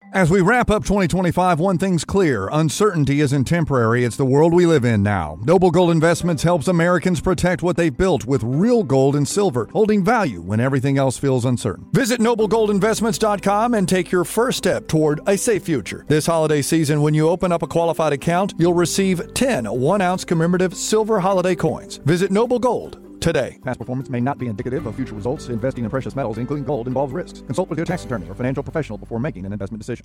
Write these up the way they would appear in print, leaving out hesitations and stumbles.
As we wrap up 2025, one thing's clear. Uncertainty isn't temporary. It's the world we live in now. Noble Gold Investments helps Americans protect what they've built with real gold and silver, holding value when everything else feels uncertain. Visit noblegoldinvestments.com and take your first step toward a safe future. This holiday season, when you open up a qualified account, you'll receive 10 1-ounce commemorative silver holiday coins. Visit Noble Gold today. Past performance may not be indicative of future results. Investing in precious metals, including gold, involves risks. Consult with your tax attorney or financial professional before making an investment decision.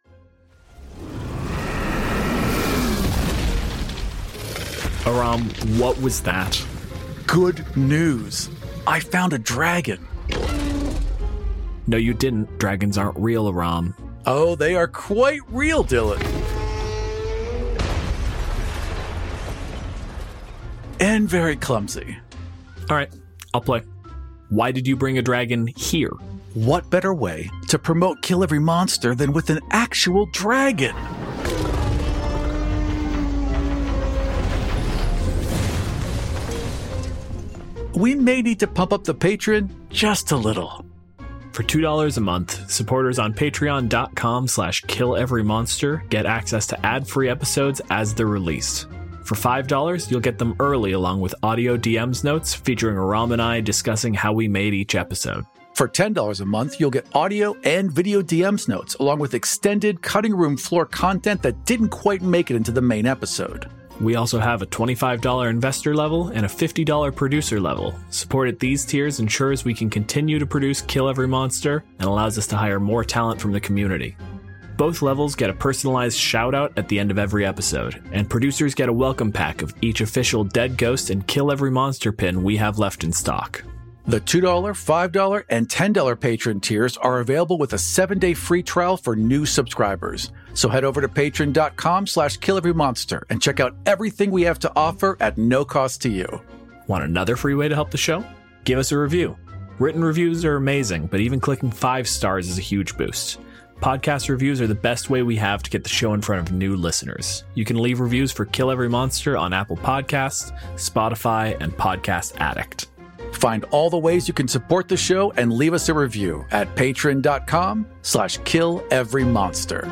Aram, what was that? Good news. I found a dragon. No, you didn't. Dragons aren't real, Aram. Oh, they are quite real, Dylan. And very clumsy. All right, I'll play. Why did you bring a dragon here? What better way to promote Kill Every Monster than with an actual dragon? We may need to pump up the Patreon just a little. For $2 a month, supporters on patreon.com/killeverymonster get access to ad-free episodes as they're released. For $5, you'll get them early along with audio DMs notes featuring Aram and I discussing how we made each episode. For $10 a month, you'll get audio and video DMs notes along with extended cutting room floor content that didn't quite make it into the main episode. We also have a $25 investor level and a $50 producer level. Support at these tiers ensures we can continue to produce Kill Every Monster and allows us to hire more talent from the community. Both levels get a personalized shout-out at the end of every episode, and producers get a welcome pack of each official Dead Ghost and Kill Every Monster pin we have left in stock. The $2, $5, and $10 patron tiers are available with a 7-day free trial for new subscribers. So head over to patreon.com/killeverymonster and check out everything we have to offer at no cost to you. Want another free way to help the show? Give us a review. Written reviews are amazing, but even clicking 5 stars is a huge boost. Podcast reviews are the best way we have to get the show in front of new listeners. You can leave reviews for Kill Every Monster on Apple Podcasts, Spotify, and Podcast Addict. Find all the ways you can support the show and leave us a review at patreon.com/killeverymonster.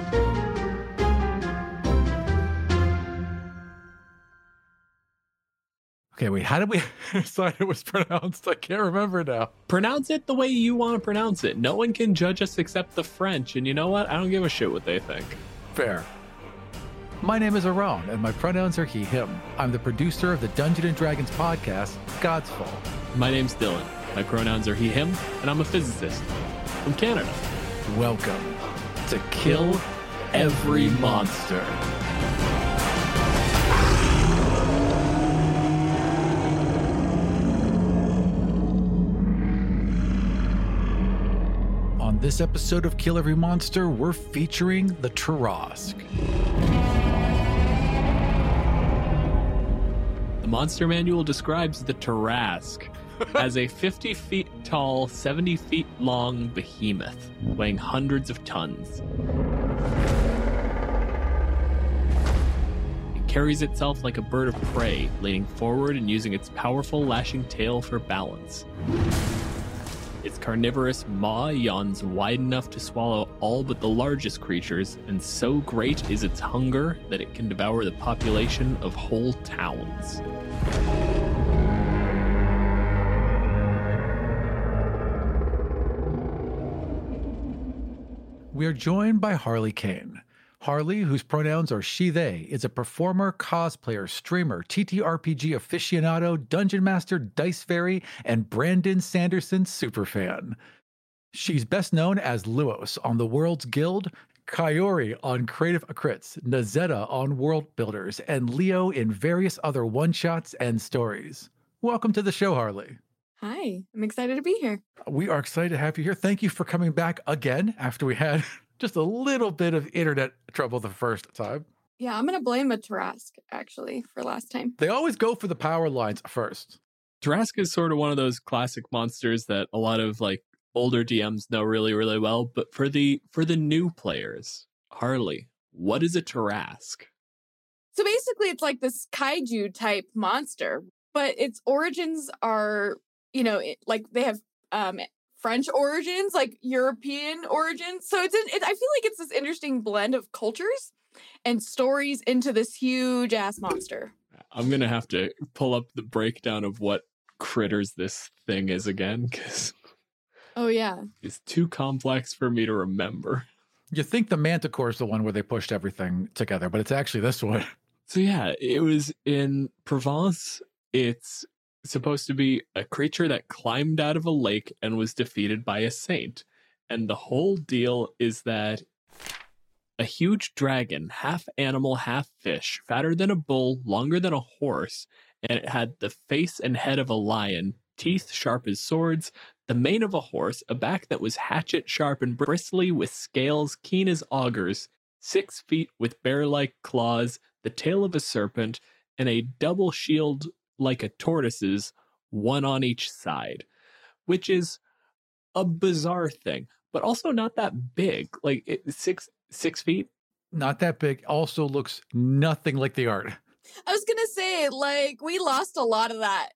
Okay, wait, how did we decide it was pronounced? I can't remember now. Pronounce it the way you want to pronounce it. No one can judge us except the French, and you know what? I don't give a shit what they think. Fair. My name is Aram, and my pronouns are he, him. I'm the producer of the Dungeons & Dragons podcast, God's Fall. My name's Dylan. My pronouns are he, him, and I'm a physicist from Canada. Welcome to Kill Every Monster. On this episode of Kill Every Monster, we're featuring the Tarrasque. The Monster Manual describes the Tarrasque as a 50 feet tall, 70 feet long behemoth, weighing hundreds of tons. It carries itself like a bird of prey, leaning forward and using its powerful lashing tail for balance. Its carnivorous maw yawns wide enough to swallow all but the largest creatures, and so great is its hunger that it can devour the population of whole towns. We are joined by Harley Kane. Harley, whose pronouns are she, they, is a performer, cosplayer, streamer, TTRPG aficionado, dungeon master, dice fairy, and Brandon Sanderson superfan. She's best known as Luos on The World's Guild, Kaori on Creative Crits, Nazetta on World Builders, and Leo in various other one-shots and stories. Welcome to the show, Harley. Hi, I'm excited to be here. We are excited to have you here. Thank you for coming back again after we had just a little bit of internet trouble the first time. Yeah, I'm going to blame a Tarrasque, actually, for last time. They always go for the power lines first. Tarrasque is sort of one of those classic monsters that a lot of like older DMs know really, really well. But for the new players, Harley, what is a Tarrasque? So basically, it's like this kaiju type monster, but its origins are, like they have French origins, like European origins. So I feel like it's this interesting blend of cultures and stories into this huge ass monster. I'm going to have to pull up the breakdown of what critters this thing is again, because Oh, yeah. it's too complex for me to remember. You think the Manticore is the one where they pushed everything together, but it's actually this one. So yeah, it was in Provence. It's supposed to be a creature that climbed out of a lake and was defeated by a saint. And the whole deal is that a huge dragon, half animal, half fish, fatter than a bull, longer than a horse, and it had the face and head of a lion, teeth sharp as swords, the mane of a horse, a back that was hatchet sharp and bristly with scales keen as augers, 6 feet with bear-like claws, the tail of a serpent, and a double shield like a tortoise's, one on each side, which is a bizarre thing, but also not that big. Like 6 feet. Not that big. Also looks nothing like the art. I was going to say, like, we lost a lot of that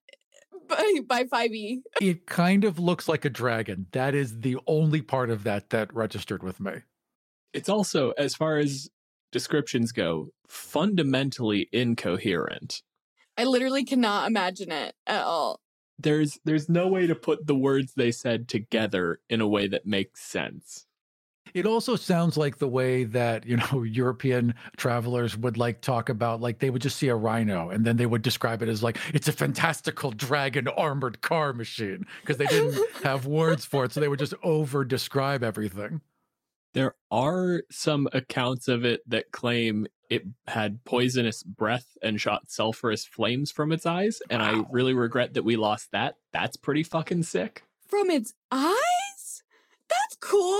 by 5e. It kind of looks like a dragon. That is the only part of that registered with me. It's also, as far as descriptions go, fundamentally incoherent. I literally cannot imagine it at all. There's no way to put the words they said together in a way that makes sense. It also sounds like the way that, European travelers would like talk about, like they would just see a rhino and then they would describe it as like, it's a fantastical dragon armored car machine, because they didn't have words for it. So they would just over describe everything. There are some accounts of it that claim it had poisonous breath and shot sulfurous flames from its eyes. And I really regret that we lost that. That's pretty fucking sick. From its eyes? That's cool.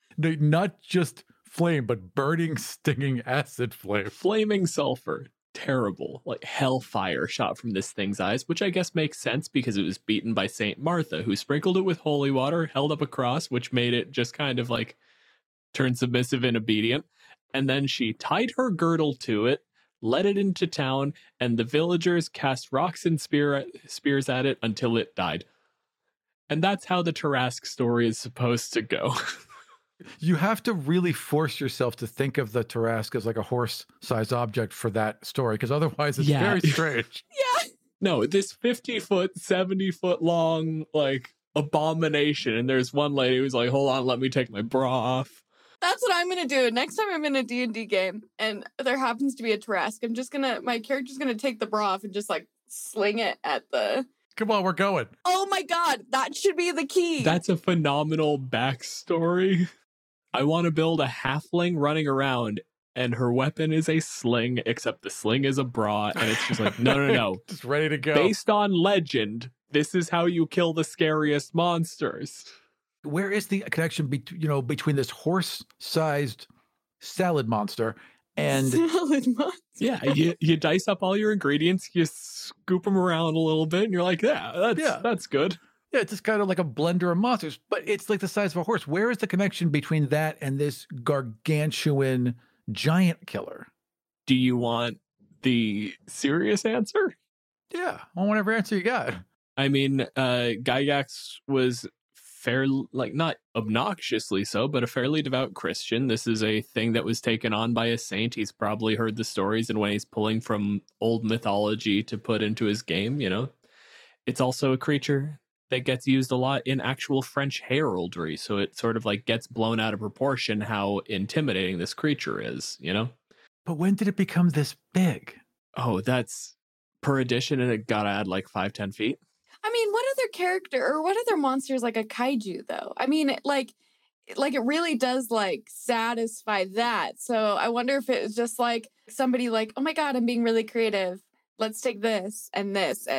Not just flame, but burning, stinging acid flame. Flaming sulfur. Terrible. Like hellfire shot from this thing's eyes, which I guess makes sense because it was beaten by Saint Martha, who sprinkled it with holy water, held up a cross, which made it just kind of like turn submissive and obedient. And then she tied her girdle to it, led it into town, and the villagers cast rocks and spears at it until it died. And that's how the Tarrasque story is supposed to go. You have to really force yourself to think of the Tarrasque as like a horse-sized object for that story, because otherwise it's very strange. Yeah. No, this 50-foot, 70-foot long, like, abomination. And there's one lady who's like, hold on, let me take my bra off. That's what I'm going to do. Next time I'm in a D&D game and there happens to be a Tarrasque, my character's going to take the bra off and just like sling it at the... Come on, we're going. Oh my God, that should be the key. That's a phenomenal backstory. I want to build a halfling running around and her weapon is a sling, except the sling is a bra. And it's just like, no. Just ready to go. Based on legend, this is how you kill the scariest monsters. Where is the connection between this horse-sized salad monster and salad monster? Yeah, you dice up all your ingredients, you scoop them around a little bit, and you're like, that's good. Yeah, it's just kind of like a blender of monsters, but it's like the size of a horse. Where is the connection between that and this gargantuan giant killer? Do you want the serious answer? Yeah, well, whatever answer you got. I mean, Gygax was not obnoxiously so, but a fairly devout Christian. This is a thing that was taken on by a saint. He's probably heard the stories, and when he's pulling from old mythology to put into his game, it's also a creature that gets used a lot in actual French heraldry. So it sort of like gets blown out of proportion how intimidating this creature is, But when did it become this big? Oh, that's per edition, and it gotta add like 5-10 feet. I mean, what other character or what other monster is like a kaiju, though? I mean, like it really does like satisfy that. So I wonder if it's just like somebody like, oh my God, I'm being really creative. Let's take this and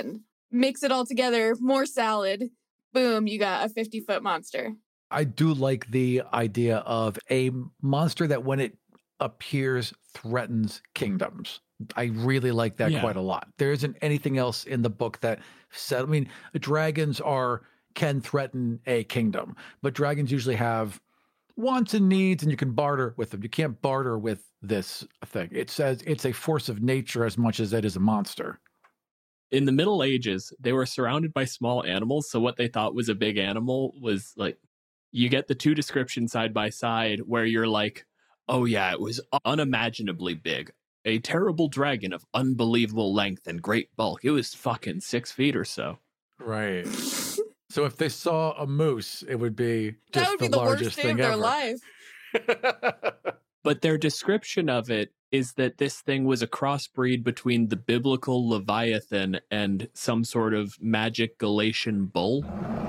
mix it all together. More salad. Boom, you got a 50-foot monster. I do like the idea of a monster that when it appears threatens kingdoms. I really like that quite a lot. There isn't anything else in the book that said, I mean, dragons can threaten a kingdom, but dragons usually have wants and needs and you can barter with them. You can't barter with this thing. It says it's a force of nature as much as it is a monster. In the Middle Ages, they were surrounded by small animals. So what they thought was a big animal was like, you get the two descriptions side by side where you're like, oh yeah, it was unimaginably big. A terrible dragon of unbelievable length and great bulk. It was fucking 6 feet or so. Right. So if they saw a moose, it would be just that would be the worst day of their life. But their description of it is that this thing was a crossbreed between the biblical Leviathan and some sort of magic Galatian bull.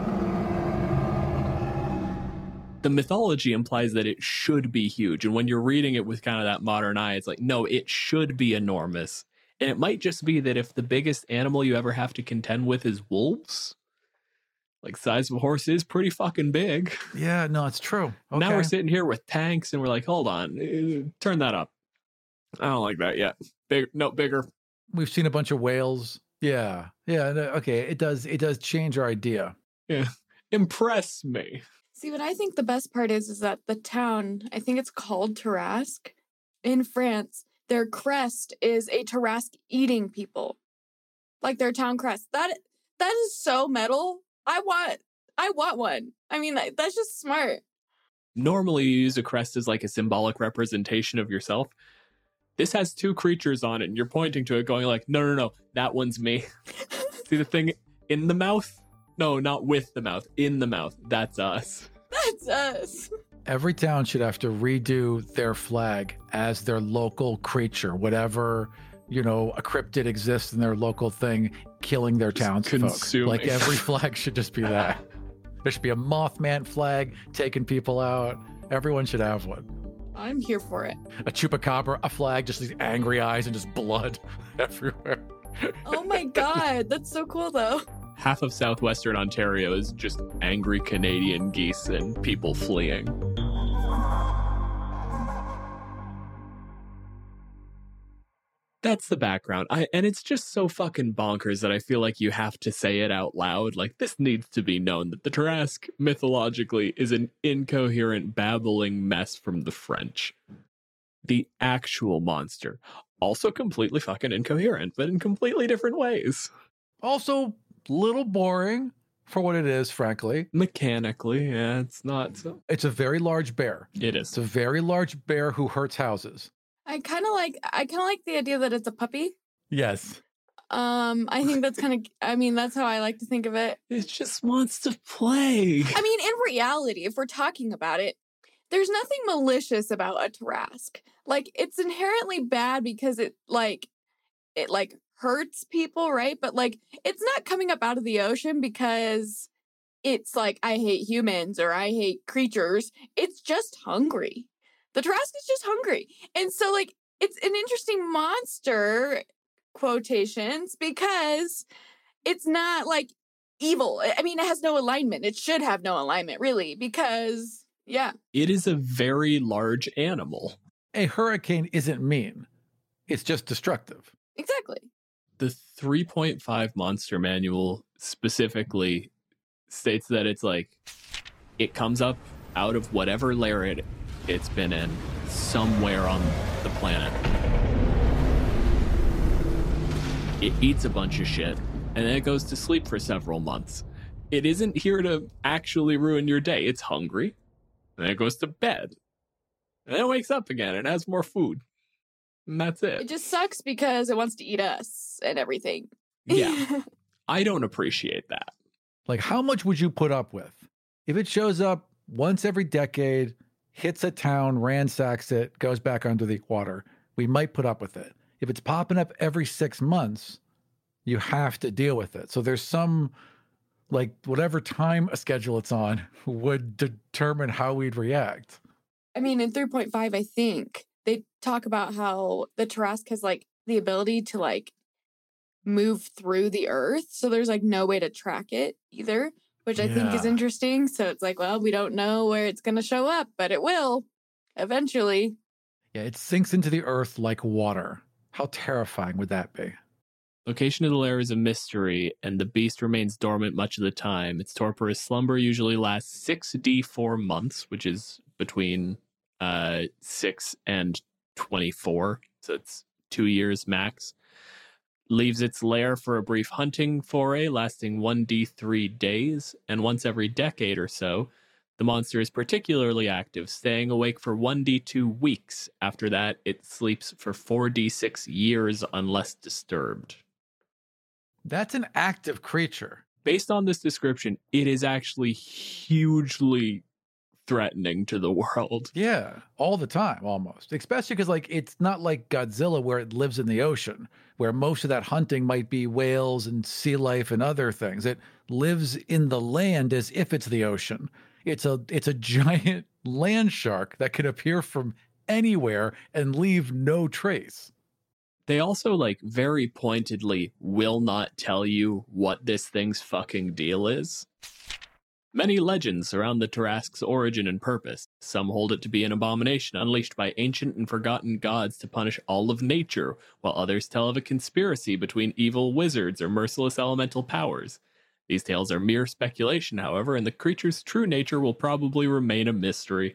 The mythology implies that it should be huge. And when you're reading it with kind of that modern eye, it's like, no, it should be enormous. And it might just be that if the biggest animal you ever have to contend with is wolves, like size of a horse is pretty fucking big. Yeah, no, it's true. Okay. Now we're sitting here with tanks and we're like, hold on, turn that up. I don't like that yet. Bigger. We've seen a bunch of whales. Yeah. Yeah. Okay. It does change our idea. Yeah. Impress me. See, what I think the best part is that the town, I think it's called Tarasque in France, their crest is a Tarasque eating people. Like their town crest. That is so metal. I want one. I mean, that's just smart. Normally you use a crest as like a symbolic representation of yourself. This has two creatures on it and you're pointing to it going like, no, that one's me. See the thing in the mouth? No, not with the mouth. In the mouth. That's us. That's us. Every town should have to redo their flag as their local creature, whatever, a cryptid exists in their local thing, killing their townsfolk. Like every flag should just be that. There should be a Mothman flag taking people out. Everyone should have one. I'm here for it. A chupacabra, a flag, just these angry eyes and just blood everywhere. Oh my God, that's so cool though. Half of southwestern Ontario is just angry Canadian geese and people fleeing. That's the background. And it's just so fucking bonkers that I feel like you have to say it out loud. Like, this needs to be known that the Tarasque, mythologically, is an incoherent, babbling mess from the French. The actual monster, also completely fucking incoherent, but in completely different ways. Also, little boring for what it is, frankly. Mechanically, yeah, it's not so. It's a very large bear. It is. It's a very large bear who hurts houses. I kind of like the idea that it's a puppy. Yes. I think that's that's how I like to think of it. It just wants to play. I mean, in reality, if we're talking about it, there's nothing malicious about a Tarasque. Like, it's inherently bad because it hurts people, right? But like, it's not coming up out of the ocean because it's like, I hate humans or I hate creatures. It's just hungry. The Tarasque is just hungry. And so like, it's an interesting monster, quotations, because it's not like evil. I mean, it has no alignment. It should have no alignment, really, because, yeah. It is a very large animal. A hurricane isn't mean. It's just destructive. Exactly. The 3.5 Monster Manual specifically states that it's like, it comes up out of whatever layer it's been in somewhere on the planet. It eats a bunch of shit, and then it goes to sleep for several months. It isn't here to actually ruin your day. It's hungry, and then it goes to bed. And then it wakes up again and has more food. And that's it. It just sucks because it wants to eat us and everything. Yeah. I don't appreciate that. Like, how much would you put up with if it shows up once every decade, hits a town, ransacks it, goes back under the water? We might put up with it. If it's popping up every 6 months, you have to deal with it. So there's some, like, whatever time schedule it's on would determine how we'd react. I mean, in 3.5, I think they talk about how the Tarasque has like the ability to like move through the earth. So there's like no way to track it either, which I think is interesting. So it's like, well, we don't know where it's going to show up, but it will eventually. Yeah, it sinks into the earth like water. How terrifying would that be? Location of the lair is a mystery, and the beast remains dormant much of the time. Its torporous slumber usually lasts 6d4 months, which is between 6 and 24. So it's 2 years max. leaves its lair for a brief hunting foray lasting 1d3 days, and once every decade or so, the monster is particularly active, staying awake for 1d2 weeks. After that, it sleeps for 4d6 years unless disturbed. That's an active creature. Based on this description, it is actually hugely threatening to the world. Yeah, all the time, almost. Especially because, like, it's not like Godzilla where it lives in the ocean, where most of that hunting might be whales and sea life and other things. It lives in the land as if it's the ocean. It's a giant land shark that can appear from anywhere and leave no trace. They also, like, very pointedly will not tell you what this thing's fucking deal is. Many legends surround the Tarrasque's origin and purpose. Some hold it to be an abomination unleashed by ancient and forgotten gods to punish all of nature, while others tell of a conspiracy between evil wizards or merciless elemental powers. These tales are mere speculation, however, and the creature's true nature will probably remain a mystery.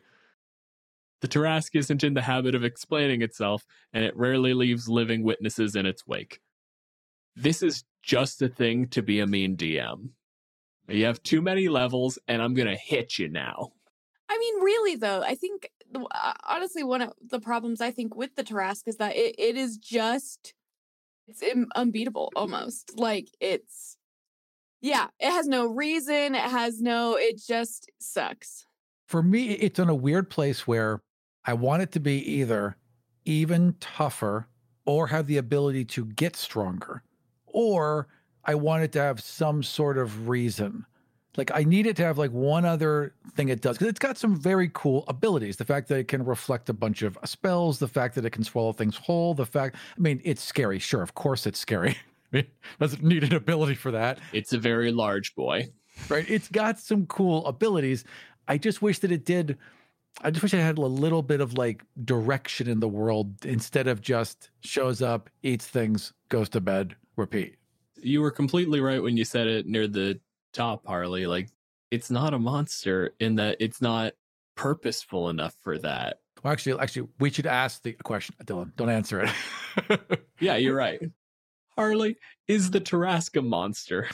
The Tarrasque isn't in the habit of explaining itself, and it rarely leaves living witnesses in its wake. This is just a thing to be a mean DM. You have too many levels, and I'm going to hit you now. I mean, really, though, I think, honestly, one of the problems I think with the Tarrasque is that it is just, it's unbeatable, almost. Like, it's, yeah, it has no reason, it just sucks. For me, it's in a weird place where I want it to be either even tougher or have the ability to get stronger, or I want it to have some sort of reason. Like, I need it to have like one other thing it does, because it's got some very cool abilities. The fact that it can reflect a bunch of spells, the fact that it can swallow things whole, I mean, it's scary. Sure, of course it's scary. It doesn't need an ability for that. It's a very large boy. Right? It's got some cool abilities. I just wish that it had a little bit of like direction in the world instead of just shows up, eats things, goes to bed, repeat. You were completely right when you said it near the top, Harley. Like, it's not a monster in that it's not purposeful enough for that. Well, actually, we should ask the question, Dylan. Don't answer it. Yeah, you're right. Harley, is the Tarrasque a monster?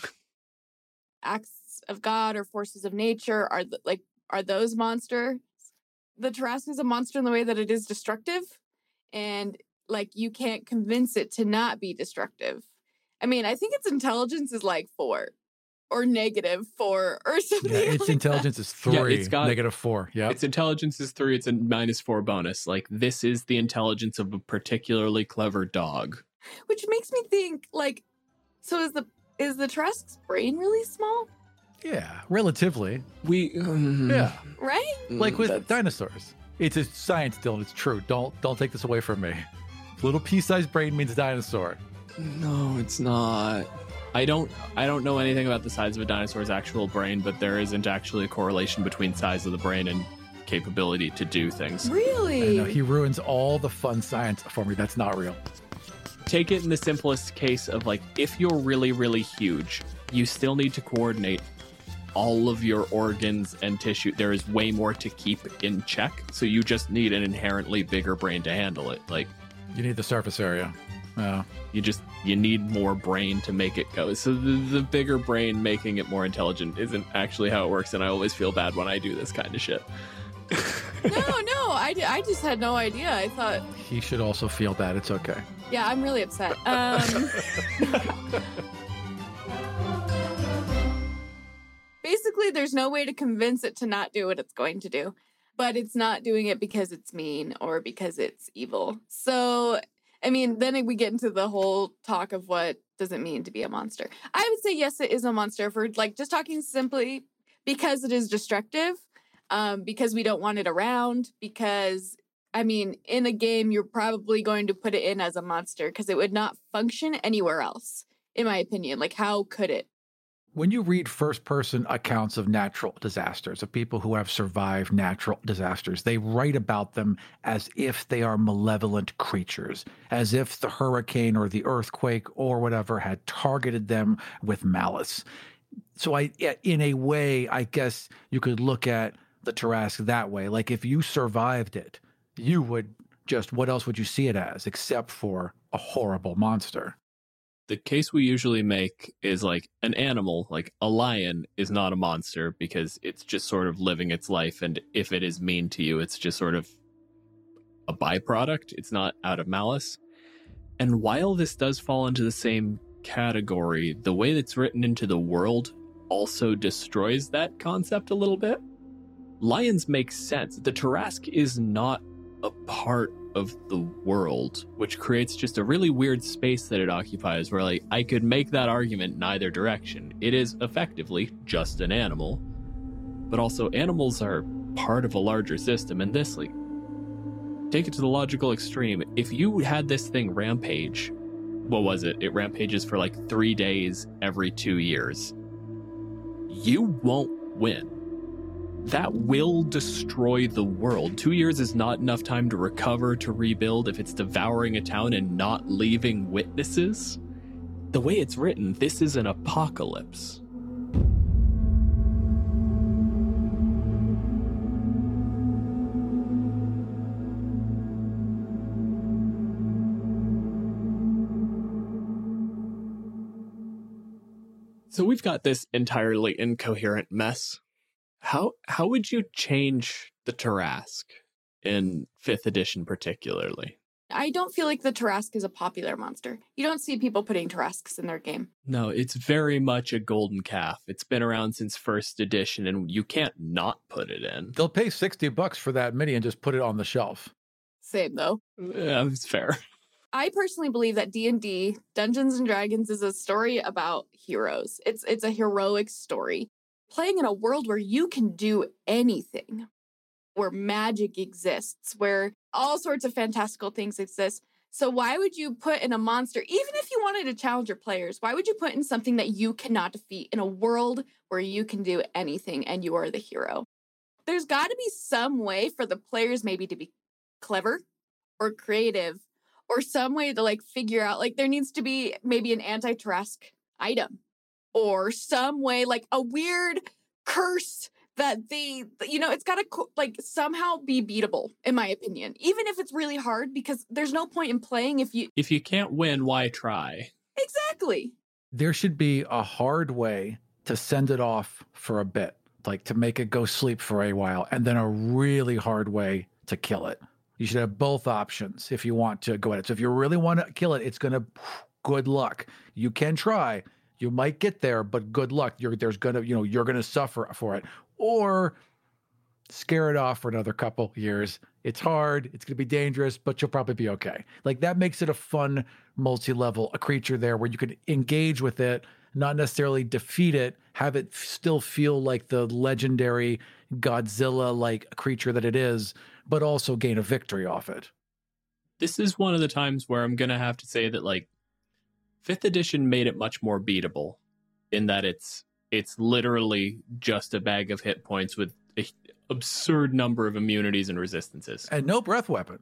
Acts of God or forces of nature are those monsters? The Tarrasque is a monster in the way that it is destructive, and like you can't convince it to not be destructive. I mean, I think its intelligence is like 4 or -4 or something. Yeah, its like intelligence that. is 3, Yeah, it's got, -4. Yeah, its intelligence is 3. It's a -4 bonus. Like, this is the intelligence of a particularly clever dog. Which makes me think, like, so is the Tarrasque's brain really small? yeah, relatively. Yeah, Right? Like with dinosaurs. It's a science, Dylan. It's true. Don't take this away from me. Little pea-sized brain means dinosaur. No, it's not. I don't know anything about the size of a dinosaur's actual brain, but there isn't actually a correlation between size of the brain and capability to do things. Really? I know, he ruins all the fun science for me. That's not real. Take it in the simplest case of, like, if you're really, really huge, you still need to coordinate all of your organs and tissue. There is way more to keep in check, so you just need an inherently bigger brain to handle it. Like, You need the surface area. you need more brain to make it go. So the bigger brain making it more intelligent isn't actually how it works, and I always feel bad when I do this kind of shit. No, I just had no idea. I thought, He should also feel bad. It's okay. yeah, I'm really upset. Basically, there's no way to convince it to not do what it's going to do, but it's not doing it because it's mean or because it's evil. So, I mean, then we get into the whole talk of what does it mean to be a monster. I would say, yes, it is a monster. If we're like just talking simply because it is destructive, because we don't want it around, because, I mean, in a game, you're probably going to put it in as a monster because it would not function anywhere else, in my opinion. Like, how could it? When you read first-person accounts of natural disasters, of people who have survived natural disasters, they write about them as if they are malevolent creatures, as if the hurricane or the earthquake or whatever had targeted them with malice. So in a way, I guess you could look at the Tarrasque that way. Like, if you survived it, you would just, what else would you see it as except for a horrible monster? The case we usually make is like an animal, like a lion, is not a monster because it's just sort of living its life. And if it is mean to you, it's just sort of a byproduct. It's not out of malice. And while this does fall into the same category, the way that's written into the world also destroys that concept a little bit. Lions make sense. The Tarrasque is not a part of the world, which creates just a really weird space that it occupies where, like, I could make that argument in either direction. It is effectively just an animal, but also animals are part of a larger system. And this, like, take it to the logical extreme. If you had this thing rampage, what was it? It rampages for like 3 days every 2 years. You won't win. That will destroy the world. 2 years is not enough time to recover, to rebuild, if it's devouring a town and not leaving witnesses. The way it's written, this is an apocalypse. So we've got this entirely incoherent mess. How would you change the Tarrasque in 5th edition particularly? I don't feel like the Tarrasque is a popular monster. You don't see people putting Tarrasques in their game. No, it's very much a golden calf. It's been around since 1st edition, and you can't not put it in. They'll pay $60 for that mini and just put it on the shelf. Same, though. Yeah, it's fair. I personally believe that D&D, Dungeons & Dragons, is a story about heroes. It's a heroic story. Playing in a world where you can do anything, where magic exists, where all sorts of fantastical things exist. So why would you put in a monster, even if you wanted to challenge your players, why would you put in something that you cannot defeat in a world where you can do anything and you are the hero? There's got to be some way for the players maybe to be clever or creative, or some way to like figure out, like there needs to be maybe an anti-Tarrasque item, or some way, like a weird curse that they, it's got to like somehow be beatable, in my opinion, even if it's really hard, because there's no point in playing if you can't win, why try? Exactly. There should be a hard way to send it off for a bit, like to make it go sleep for a while, and then a really hard way to kill it. You should have both options if you want to go at it. So if you really want to kill it, it's going to, good luck. You can try. You might get there, but good luck. You're going to suffer for it. Or scare it off for another couple years. It's hard. It's going to be dangerous, but you'll probably be okay. Like that makes it a fun multi-level, a creature there where you can engage with it, not necessarily defeat it, have it still feel like the legendary Godzilla-like creature that it is, but also gain a victory off it. This is one of the times where I'm going to have to say that, like, 5th edition made it much more beatable in that it's literally just a bag of hit points with an absurd number of immunities and resistances. And no breath weapon.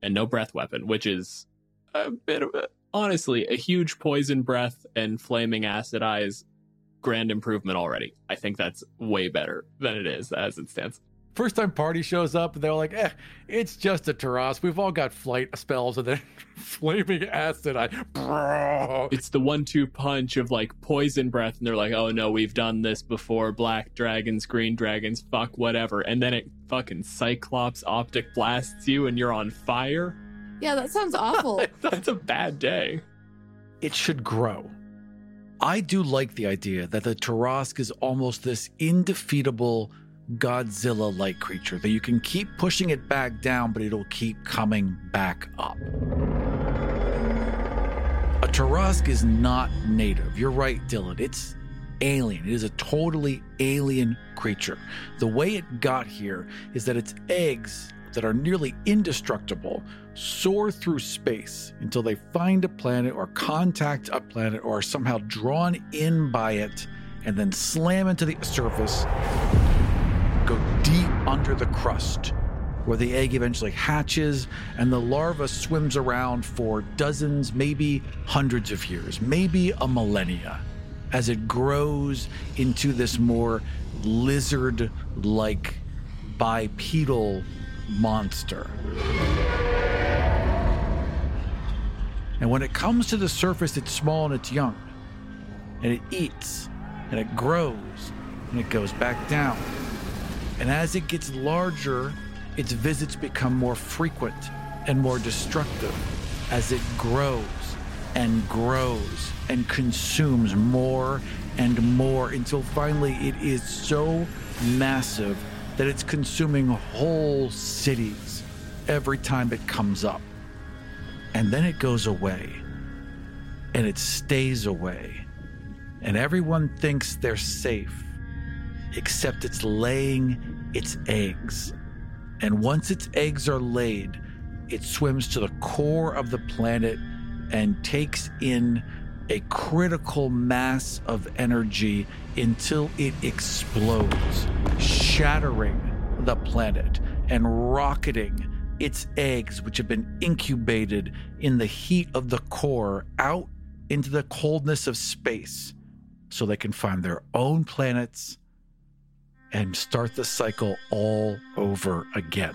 Which is a bit of honestly, a huge poison breath and flaming acid eyes. Grand improvement already. I think that's way better than it is as it stands. First time party shows up, they're like, it's just a Tarrasque. We've all got flight spells and then flaming acid. It's the 1-2 punch of like poison breath, and they're like, oh no, we've done this before. Black dragons, green dragons, fuck whatever. And then it fucking Cyclops optic blasts you and you're on fire. Yeah, that sounds awful. That's a bad day. It should grow. I do like the idea that the Tarrasque is almost this indefeatable Godzilla-like creature that you can keep pushing it back down, but it'll keep coming back up. A Tarrasque is not native. You're right, Dylan. It's alien. It is a totally alien creature. The way it got here is that its eggs that are nearly indestructible soar through space until they find a planet or contact a planet or are somehow drawn in by it and then slam into the surface, go deep under the crust where the egg eventually hatches and the larva swims around for dozens, maybe hundreds of years, maybe a millennia, as it grows into this more lizard-like bipedal monster. And when it comes to the surface, it's small and it's young. And it eats, and it grows, and it goes back down. And as it gets larger, its visits become more frequent and more destructive as it grows and grows and consumes more and more until finally it is so massive that it's consuming whole cities every time it comes up. And then it goes away, and it stays away, and everyone thinks they're safe, except it's laying its eggs. And once its eggs are laid, it swims to the core of the planet and takes in a critical mass of energy until it explodes, shattering the planet and rocketing its eggs, which have been incubated in the heat of the core, out into the coldness of space so they can find their own planets and start the cycle all over again.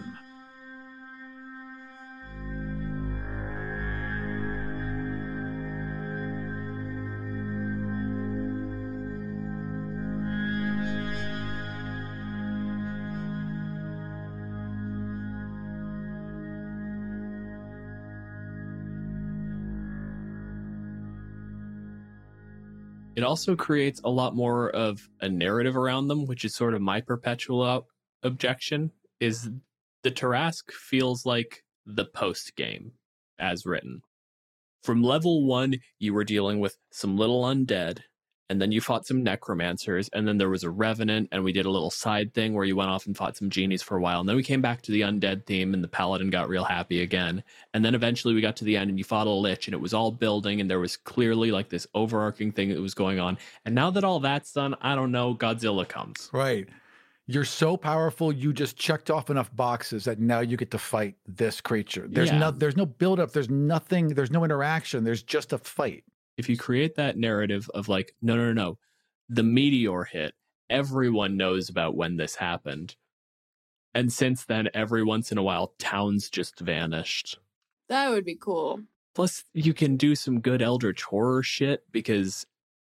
It also creates a lot more of a narrative around them, which is sort of my perpetual objection, is the Tarrasque feels like the post-game, as written. From level 1, you were dealing with some little undead, and then you fought some necromancers, and then there was a revenant, and we did a little side thing where you went off and fought some genies for a while, and then we came back to the undead theme, and the paladin got real happy again, and then eventually we got to the end, and you fought a lich, and it was all building, and there was clearly like this overarching thing that was going on, and now that all that's done, I don't know, Godzilla comes. Right. You're so powerful, you just checked off enough boxes that now you get to fight this creature. There's no buildup, there's nothing, there's no interaction, there's just a fight. If you create that narrative of like, no, the meteor hit, everyone knows about when this happened. And since then, every once in a while, towns just vanished. That would be cool. Plus, you can do some good Eldritch horror shit because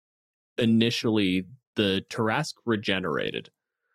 initially the Tarrasque regenerated.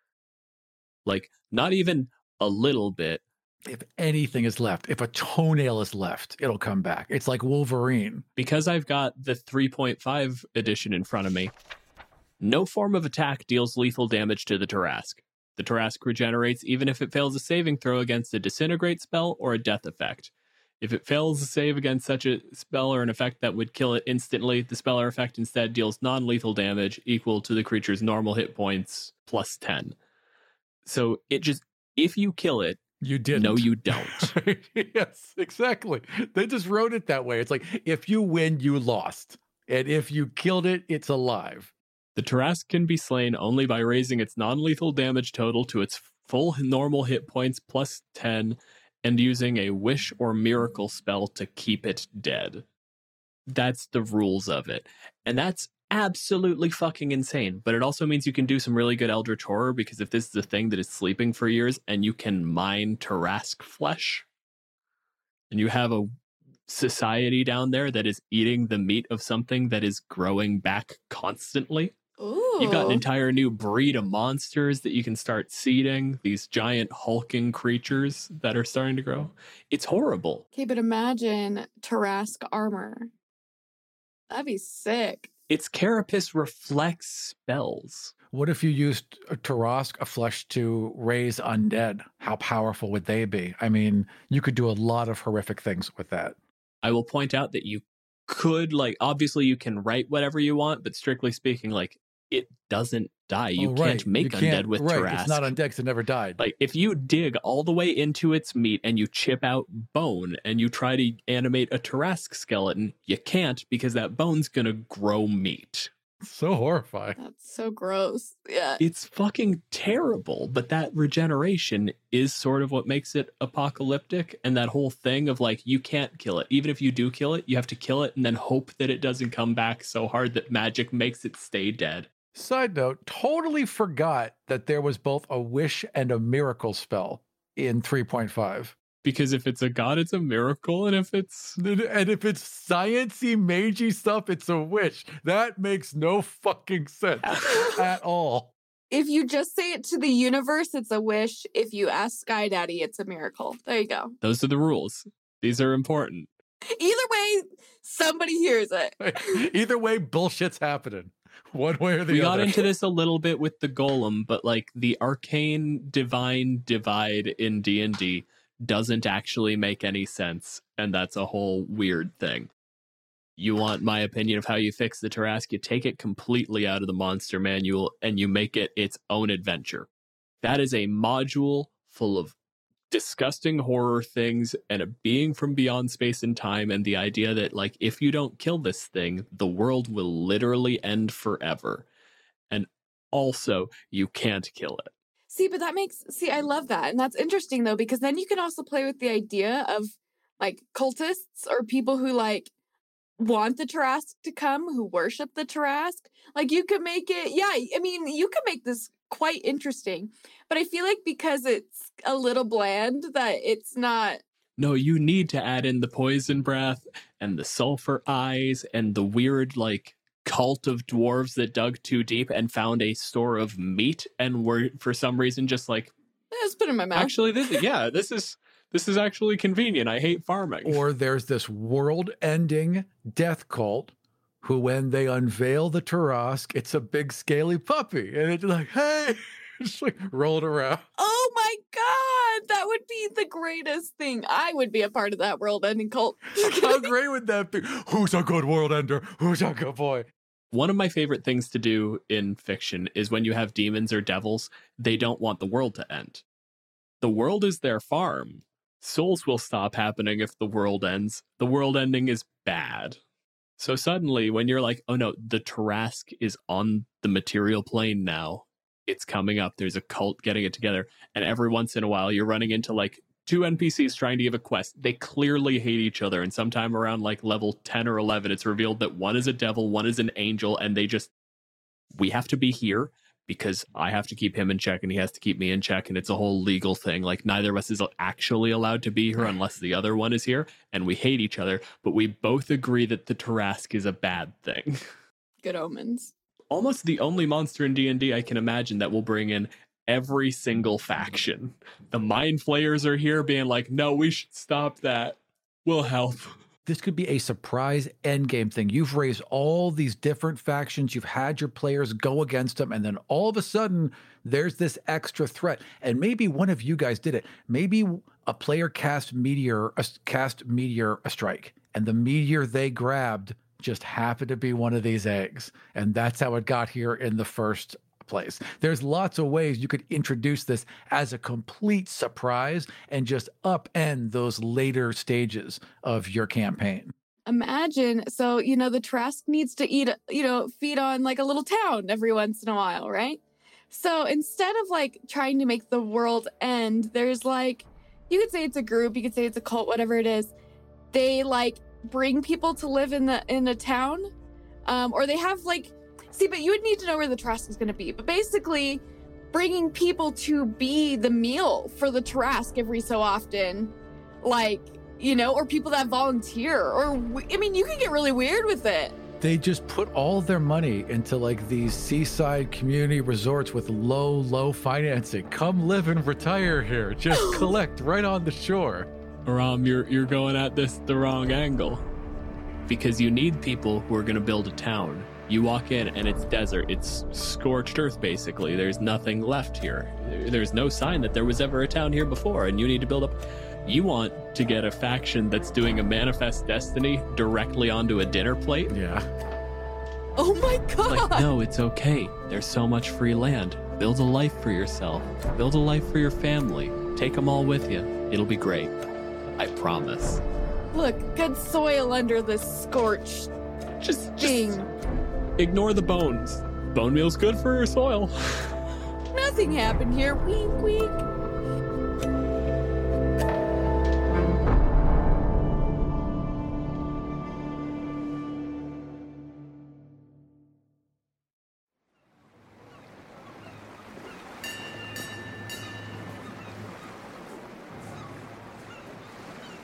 Like, not even a little bit. If anything is left, if a toenail is left, it'll come back. It's like Wolverine. Because I've got the 3.5 edition in front of me, no form of attack deals lethal damage to the Tarrasque. The Tarrasque regenerates even if it fails a saving throw against a disintegrate spell or a death effect. If it fails to save against such a spell or an effect that would kill it instantly, the spell or effect instead deals non-lethal damage equal to the creature's normal hit points plus 10. So it just, if you kill it, you didn't. No, you don't. Yes, exactly. They just wrote it that way. It's like, if you win, you lost. And if you killed it, it's alive. The Tarrasque can be slain only by raising its non-lethal damage total to its full normal hit points plus 10 and using a wish or miracle spell to keep it dead. That's the rules of it. And that's absolutely fucking insane. But it also means you can do some really good Eldritch horror, because if this is a thing that is sleeping for years and you can mine Tarrasque flesh, and you have a society down there that is eating the meat of something that is growing back constantly. Ooh. You've got an entire new breed of monsters that you can start seeding, these giant hulking creatures that are starting to grow. It's horrible. Okay, but imagine Tarrasque armor. That'd be sick. Its carapace reflects spells. What if you used a Tarrasque, a flesh, to raise undead? How powerful would they be? I mean, you could do a lot of horrific things with that. I will point out that you could, like, obviously you can write whatever you want, but strictly speaking, like, it doesn't die. You can't make undead with Tarrasque. It's not undead because it never died. Like, if you dig all the way into its meat and you chip out bone and you try to animate a Tarrasque skeleton, you can't, because that bone's gonna grow meat. So horrifying. That's so gross. Yeah. It's fucking terrible, but that regeneration is sort of what makes it apocalyptic, and that whole thing of, like, you can't kill it. Even if you do kill it, you have to kill it and then hope that it doesn't come back so hard that magic makes it stay dead. Side note, totally forgot that there was both a wish and a miracle spell in 3.5. Because if it's a god, it's a miracle, and if it's sciencey, magey stuff, it's a wish. That makes no fucking sense at all. If you just say it to the universe, it's a wish. If you ask Sky Daddy, it's a miracle. There you go. Those are the rules. These are important. Either way, somebody hears it. Either way, bullshit's happening. One way or the other. We got into this a little bit with the golem, but like the arcane divine divide in D&D doesn't actually make any sense, and that's a whole weird thing. You want my opinion of how you fix the Tarrasque, you take it completely out of the monster manual and you make it its own adventure. That is a module full of disgusting horror things and a being from beyond space and time, and the idea that, like, if you don't kill this thing, the world will literally end forever. And also, you can't kill it. See, I love that. And that's interesting, though, because then you can also play with the idea of, like, cultists or people who, like, want the Tarrasque to come, who worship the Tarrasque. Like, you could make it, you could make this quite interesting. But I feel like because it's a little bland, that it's not... No, you need to add in the poison breath and the sulfur eyes and the weird, like, cult of dwarves that dug too deep and found a store of meat and were for some reason just like, let's put it in my mouth. Actually, this is actually convenient. I hate farming. Or there's this world-ending death cult who, when they unveil the Tarrasque, it's a big scaly puppy, and it's like, hey, just like rolled around. Oh my God, that would be the greatest thing. I would be a part of that world-ending cult. How great would that be? Who's a good world ender? Who's a good boy? One of my favorite things to do in fiction is when you have demons or devils, they don't want the world to end. The world is their farm. Souls will stop happening if the world ends. The world ending is bad. So suddenly, when you're like, oh no, the Tarrasque is on the material plane now. It's coming up. There's a cult getting it together. And every once in a while, you're running into like 2 NPCs trying to give a quest. They clearly hate each other. And sometime around like level 10 or 11, it's revealed that one is a devil, one is an angel. And we have to be here because I have to keep him in check and he has to keep me in check. And it's a whole legal thing. Like, neither of us is actually allowed to be here unless the other one is here. And we hate each other. But we both agree that the Tarrasque is a bad thing. Good omens. Almost the only monster in D&D I can imagine that will bring in every single faction. The Mind Flayers are here being like, no, we should stop that. We'll help. This could be a surprise endgame thing. You've raised all these different factions. You've had your players go against them. And then all of a sudden, there's this extra threat. And maybe one of you guys did it. Maybe a player cast Meteor a strike. And the meteor they grabbed just happened to be one of these eggs. And that's how it got here in the first place. There's lots of ways you could introduce this as a complete surprise and just upend those later stages of your campaign. Imagine, so, the Tarrasque needs to feed on like a little town every once in a while, right? So instead of like trying to make the world end, there's like, you could say it's a group, you could say it's a cult, whatever it is. They like bring people to live in a town, or they have like, but you would need to know where the Tarrasque is going to be. But basically, bringing people to be the meal for the Tarrasque every so often, like, or people that volunteer, or you can get really weird with it. They just put all their money into like these seaside community resorts with low financing. Come live and retire here. Just collect right on the shore. Aram, you're going at this the wrong angle. Because you need people who are going to build a town. You walk in and it's desert. It's scorched earth, basically. There's nothing left here. There's no sign that there was ever a town here before, and you need to build up. You want to get a faction that's doing a Manifest Destiny directly onto a dinner plate? Yeah. Oh my God! Like, no, it's okay. There's so much free land. Build a life for yourself. Build a life for your family. Take them all with you. It'll be great. I promise. Look, good soil under this scorched thing. Ignore the bones. Bone meal's good for your soil. Nothing happened here. Wink, wink.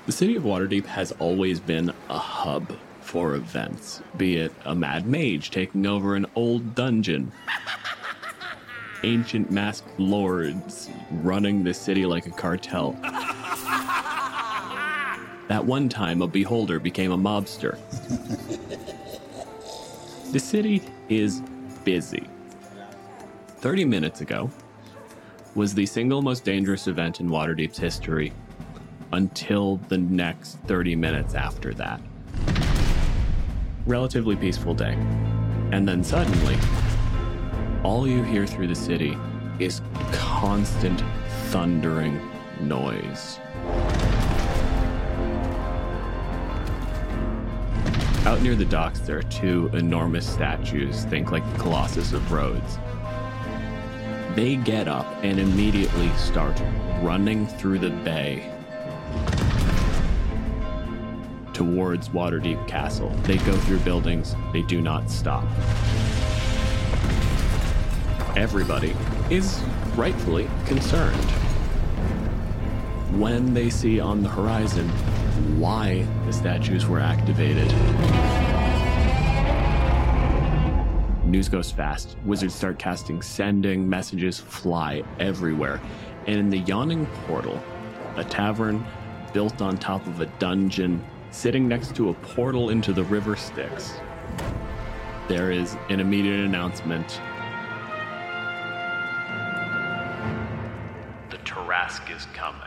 The city of Waterdeep has always been a hub for events, be it a mad mage taking over an old dungeon, ancient masked lords running the city like a cartel. That one time, a beholder became a mobster. The city is busy. 30 minutes ago was the single most dangerous event in Waterdeep's history until the next 30 minutes after that. Relatively peaceful day. And then suddenly, all you hear through the city is constant thundering noise. Out near the docks, there are two enormous statues, think like the Colossus of Rhodes. They get up and immediately start running through the bay towards Waterdeep Castle. They go through buildings, they do not stop. Everybody is rightfully concerned when they see on the horizon why the statues were activated. News goes fast. Wizards start casting sending, messages fly everywhere. And in the Yawning Portal, a tavern built on top of a dungeon, sitting next to a portal into the River Styx, there is an immediate announcement. The Tarrasque is coming.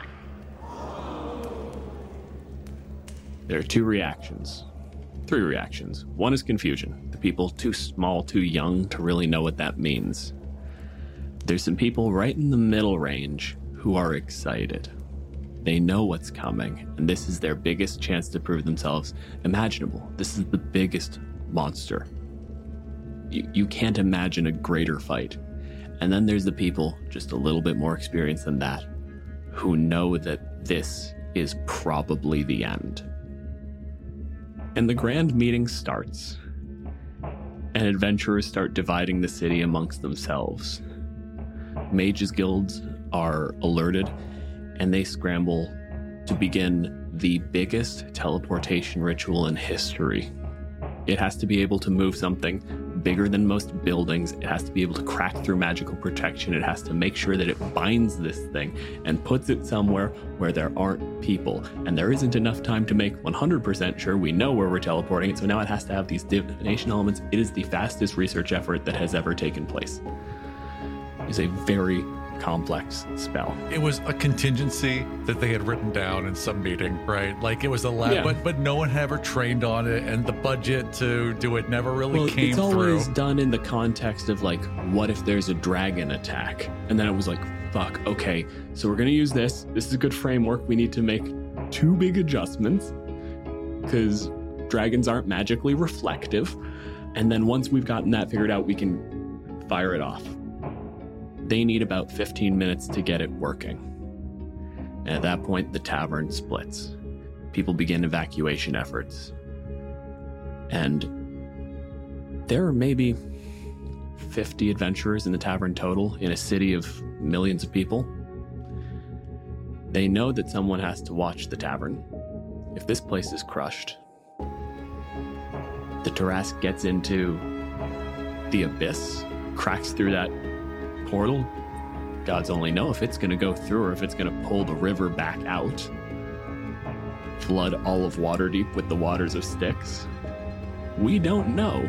There are three reactions. One is confusion. The people too small, too young to really know what that means. There's some people right in the middle range who are excited. They know what's coming, and this is their biggest chance to prove themselves imaginable. This is the biggest monster. You can't imagine a greater fight. And then there's the people, just a little bit more experienced than that, who know that this is probably the end. And the grand meeting starts, and adventurers start dividing the city amongst themselves. Mages' guilds are alerted, and they scramble to begin the biggest teleportation ritual in history. It has to be able to move something bigger than most buildings. It has to be able to crack through magical protection. It has to make sure that it binds this thing and puts it somewhere where there aren't people. And there isn't enough time to make 100% sure we know where we're teleporting it, so now it has to have these divination elements. It is the fastest research effort that has ever taken place. It's a very complex spell. It was a contingency that they had written down in some meeting, right? Like it was a lab, Yeah. but no one had ever trained on it, and the budget to do it never really came it's through. always done in the context of like, what if there's a dragon attack? And then it was like, fuck, okay, so we're gonna use this. This is a good framework. We need to make two big adjustments because dragons aren't magically reflective. And then once we've gotten that figured out, we can fire it off. They need about 15 minutes to get it working. And at that point, the tavern splits. People begin evacuation efforts. And there are maybe 50 adventurers in the tavern total in a city of millions of people. They know that someone has to watch the tavern. If this place is crushed, the Tarrasque gets into the abyss, cracks through that portal. Gods only know if it's going to go through or if it's going to pull the river back out, flood all of Waterdeep with the waters of Styx. We don't know.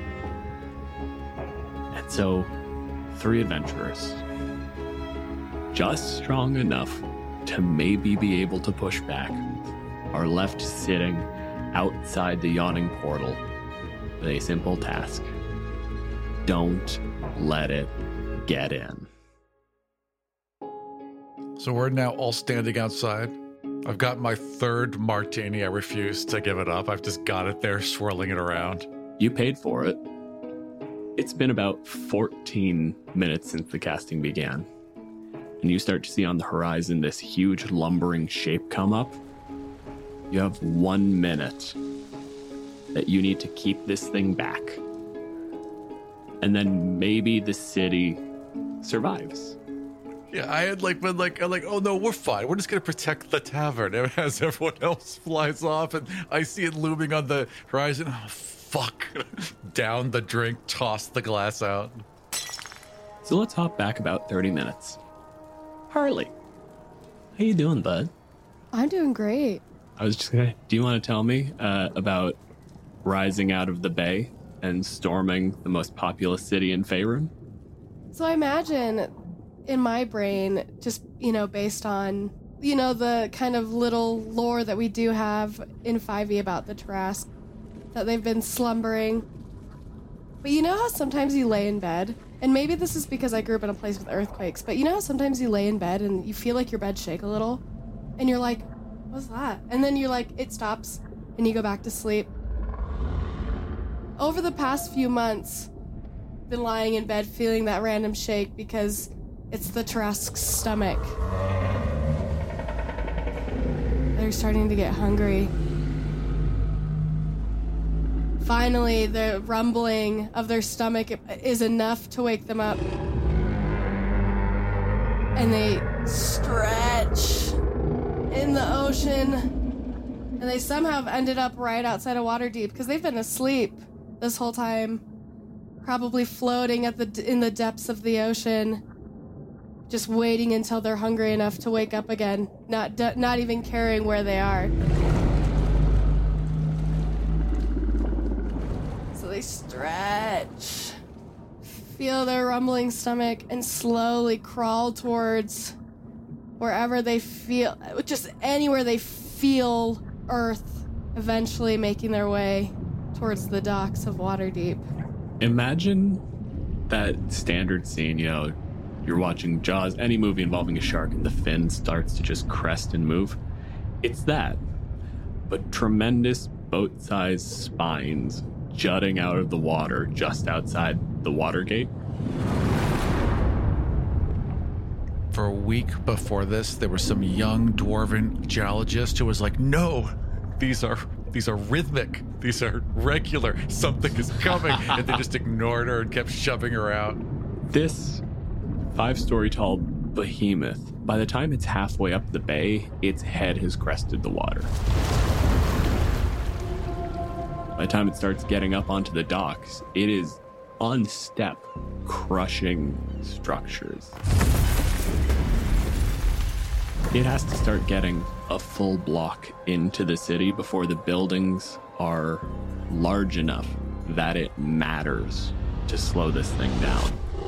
And so, 3 adventurers, just strong enough to maybe be able to push back, are left sitting outside the Yawning Portal with a simple task. Don't let it get in. So we're now all standing outside. I've got my 3rd martini. I refuse to give it up. I've just got it there, swirling it around. You paid for it. It's been about 14 minutes since the casting began. And you start to see on the horizon this huge lumbering shape come up. You have 1 minute that you need to keep this thing back. And then maybe the city survives. Yeah, I had like been like, I'm like, oh no, we're fine. We're just gonna protect the tavern. And as everyone else flies off, and I see it looming on the horizon. Oh fuck! Down the drink, toss the glass out. So let's hop back about 30 minutes. Harley, how you doing, bud? I'm doing great. I was just gonna. Do you want to tell me about rising out of the bay and storming the most populous city in Faerun? So I imagine in my brain, just, based on, the kind of little lore that we do have in 5e about the Tarrasque, that they've been slumbering. But you know how sometimes you lay in bed, and maybe this is because I grew up in a place with earthquakes, but you know how sometimes you lay in bed and you feel like your bed shake a little, and you're like, what's that? And then you're like, it stops, and you go back to sleep. Over the past few months, I've been lying in bed feeling that random shake because it's the Tarrasque's stomach. They're starting to get hungry. Finally, the rumbling of their stomach is enough to wake them up. And they stretch in the ocean. And they somehow have ended up right outside of Waterdeep because they've been asleep this whole time. Probably floating in the depths of the ocean. Just waiting until they're hungry enough to wake up again. Not even caring where they are. They stretch, feel their rumbling stomach, and slowly crawl towards wherever they feel, just anywhere they feel earth, eventually making their way towards the docks of Waterdeep. Imagine that standard scene, you're watching Jaws, any movie involving a shark, and the fin starts to just crest and move. It's that, but tremendous boat-sized spines jutting out of the water just outside the Watergate. For a week before this, there was some young dwarven geologist who was like, no, these are rhythmic. These are regular. Something is coming. And they just ignored her and kept shoving her out. This 5-story tall behemoth, by the time it's halfway up the bay, its head has crested the water. By the time it starts getting up onto the docks, it is on step, crushing structures. It has to start getting a full block into the city before the buildings are large enough that it matters to slow this thing down.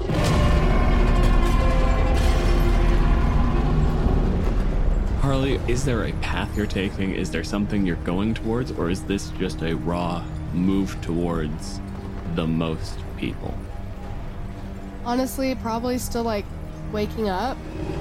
Harley, is there a path you're taking? Is there something you're going towards? Or is this just a raw move towards the most people? Honestly, probably still waking up.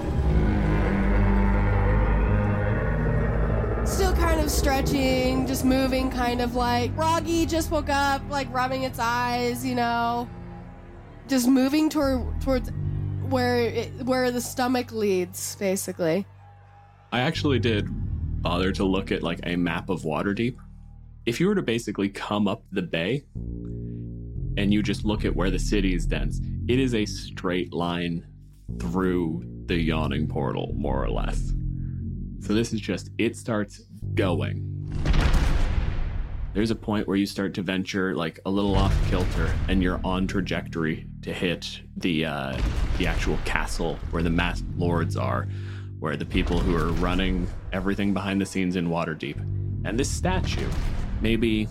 Still kind of stretching, just moving, kind of like Froggy just woke up, rubbing its eyes, just moving towards where the stomach leads, basically. I actually did bother to look at a map of Waterdeep. If you were to basically come up the bay and you just look at where the city is dense, it is a straight line through the yawning portal, more or less. So this is just, it starts going. There's a point where you start to venture a little off kilter and you're on trajectory to hit the actual castle where the masked lords are, where the people who are running everything behind the scenes in Waterdeep. And this statue, maybe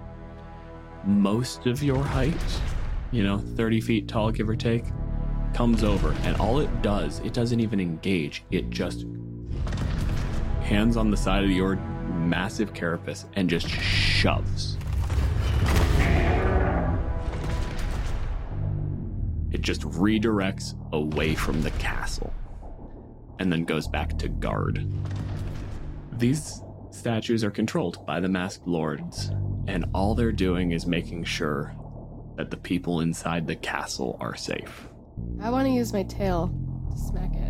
most of your height, 30 feet tall, give or take, comes over. And all it does, it doesn't even engage. It just hands on the side of your massive carapace and just shoves. It just redirects away from the castle and then goes back to guard. These statues are controlled by the masked lords, and all they're doing is making sure that the people inside the castle are safe. I want to use my tail to smack it.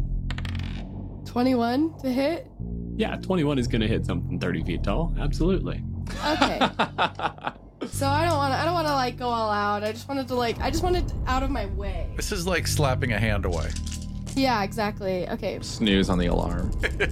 21 to hit? Yeah, 21 is going to hit something 30 feet tall. Absolutely. Okay. So I don't want to go all out. I just wanted out of my way. This is like slapping a hand away. Yeah, exactly. Okay. Snooze on the alarm.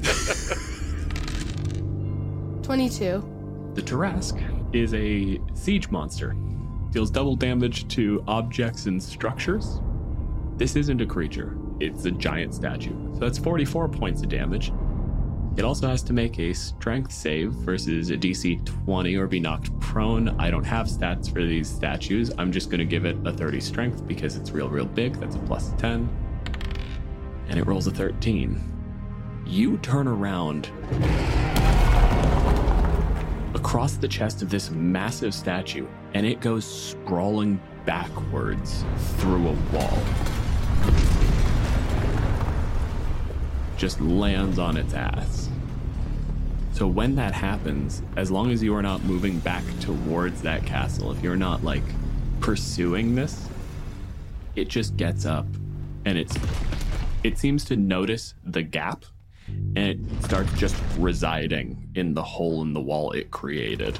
22. The Tarrasque is a siege monster. Deals double damage to objects and structures. This isn't a creature. It's a giant statue. So that's 44 points of damage. It also has to make a strength save versus a DC 20 or be knocked prone. I don't have stats for these statues. I'm just going to give it a 30 strength because it's real big. That's a plus 10. And it rolls a 13. You turn around across the chest of this massive statue, and it goes sprawling backwards through a wall. Just lands on its ass. So when that happens, as long as you are not moving back towards that castle, if you're not like pursuing this, it just gets up and it seems to notice the gap, and it starts just residing in the hole in the wall it created.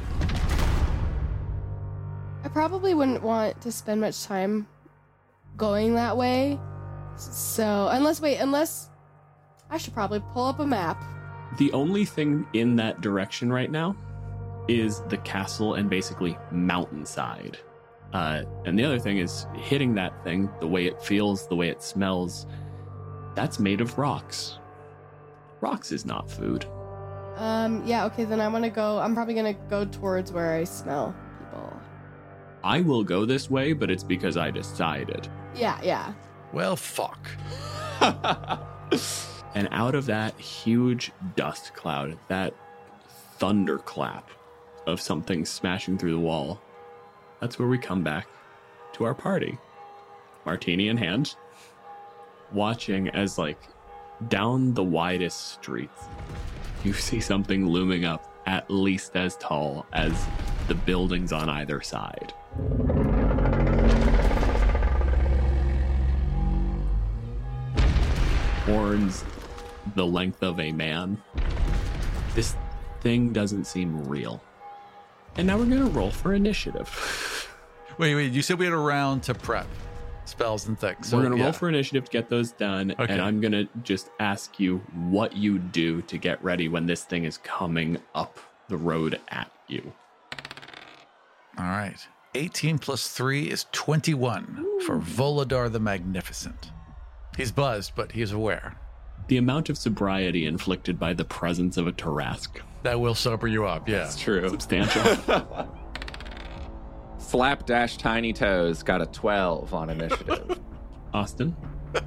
I probably wouldn't want to spend much time going that way. So, unless I should probably pull up a map. The only thing in that direction right now is the castle and basically mountainside. And the other thing is hitting that thing, the way it feels, the way it smells, that's made of rocks. Rocks is not food. Yeah, okay, then I'm probably gonna go towards where I smell people. I will go this way, but it's because I decided. Yeah. Well, fuck. And out of that huge dust cloud, that thunderclap of something smashing through the wall, that's where we come back to our party. Martini in hand, watching as, like, down the widest streets, you see something looming up at least as tall as the buildings on either side. Horns the length of a man. This thing doesn't seem real. And now we're gonna roll for initiative. Wait, you said we had a round to prep spells and things. So, we're gonna roll for initiative to get those done, okay. And I'm gonna just ask you what you do to get ready when this thing is coming up the road at you. All right. 18 plus 3 is 21 for Volodar the Magnificent. He's buzzed, but he's aware. The amount of sobriety inflicted by the presence of a Tarrasque. That will sober you up, yeah. That's true. Substantial. Slapdash Tiny Toes got a 12 on initiative. Austin?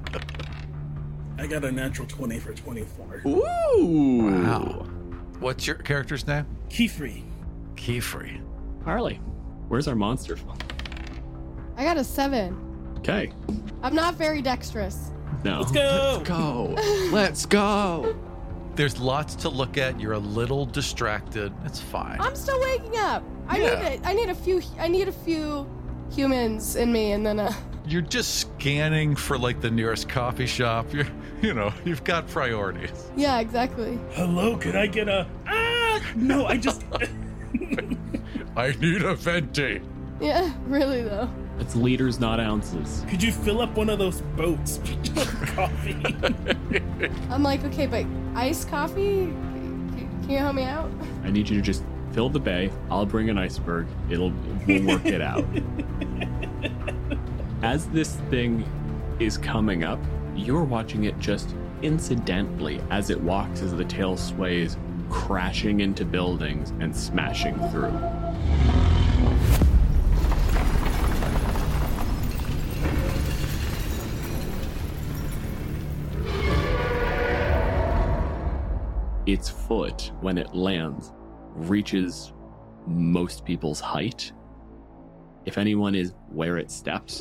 I got a natural 20 for 24. Ooh. Wow. What's your character's name? Keyfree. Keyfree. Harley, where's our monster from? I got a 7. Okay. I'm not very dexterous. No. Let's go. Go. Let's go. There's lots to look at. You're a little distracted. It's fine. I'm still waking up. I need a few humans in me, and then You're just scanning for like the nearest coffee shop. You've got priorities. yeah, exactly. Hello, could I get a... No, I just... I need a venti. Yeah, really though. It's liters, not ounces. Could you fill up one of those boats with coffee? I'm like, okay, but iced coffee? Can you help me out? I need you to just fill the bay. I'll bring an iceberg. We'll work it out. As this thing is coming up, you're watching it just incidentally as it walks, as the tail sways, crashing into buildings and smashing through. Its foot, when it lands, reaches most people's height. If anyone is where it steps,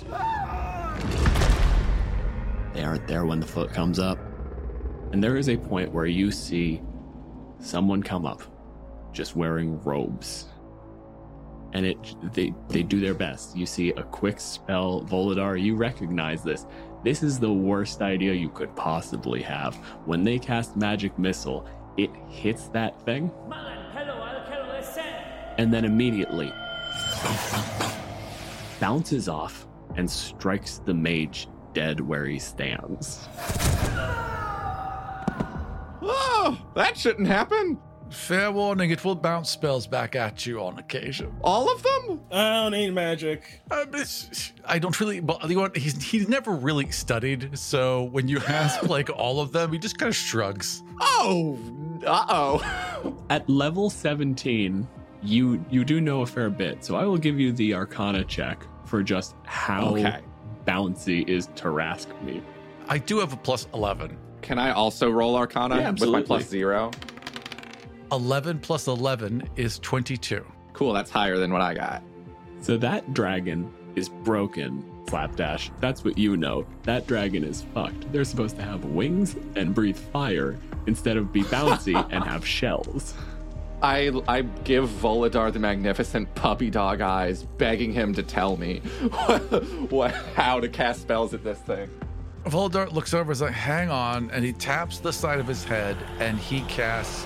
they aren't there when the foot comes up. And there is a point where you see someone come up just wearing robes. And they do their best. You see a quick spell. Volodar, you recognize this. This is the worst idea you could possibly have. When they cast Magic Missile, it hits that thing, and then immediately bounces off and strikes the mage dead where he stands. That shouldn't happen. Fair warning, it will bounce spells back at you on occasion. All of them? I don't need magic. I don't really. But he's never really studied, so when you ask like all of them, he just kind of shrugs. Oh, uh-oh. At level 17, you do know a fair bit, so I will give you the Arcana check for just how bouncy is Tarask meat. I do have a plus 11. Can I also roll Arcana with my plus 0? 11 plus 11 is 22. Cool, that's higher than what I got. So that dragon is broken, Slapdash. That's what you know. That dragon is fucked. They're supposed to have wings and breathe fire instead of be bouncy and have shells. I give Voladar the Magnificent puppy dog eyes, begging him to tell me how to cast spells at this thing. Voladar looks over and is like, hang on, and he taps the side of his head and he casts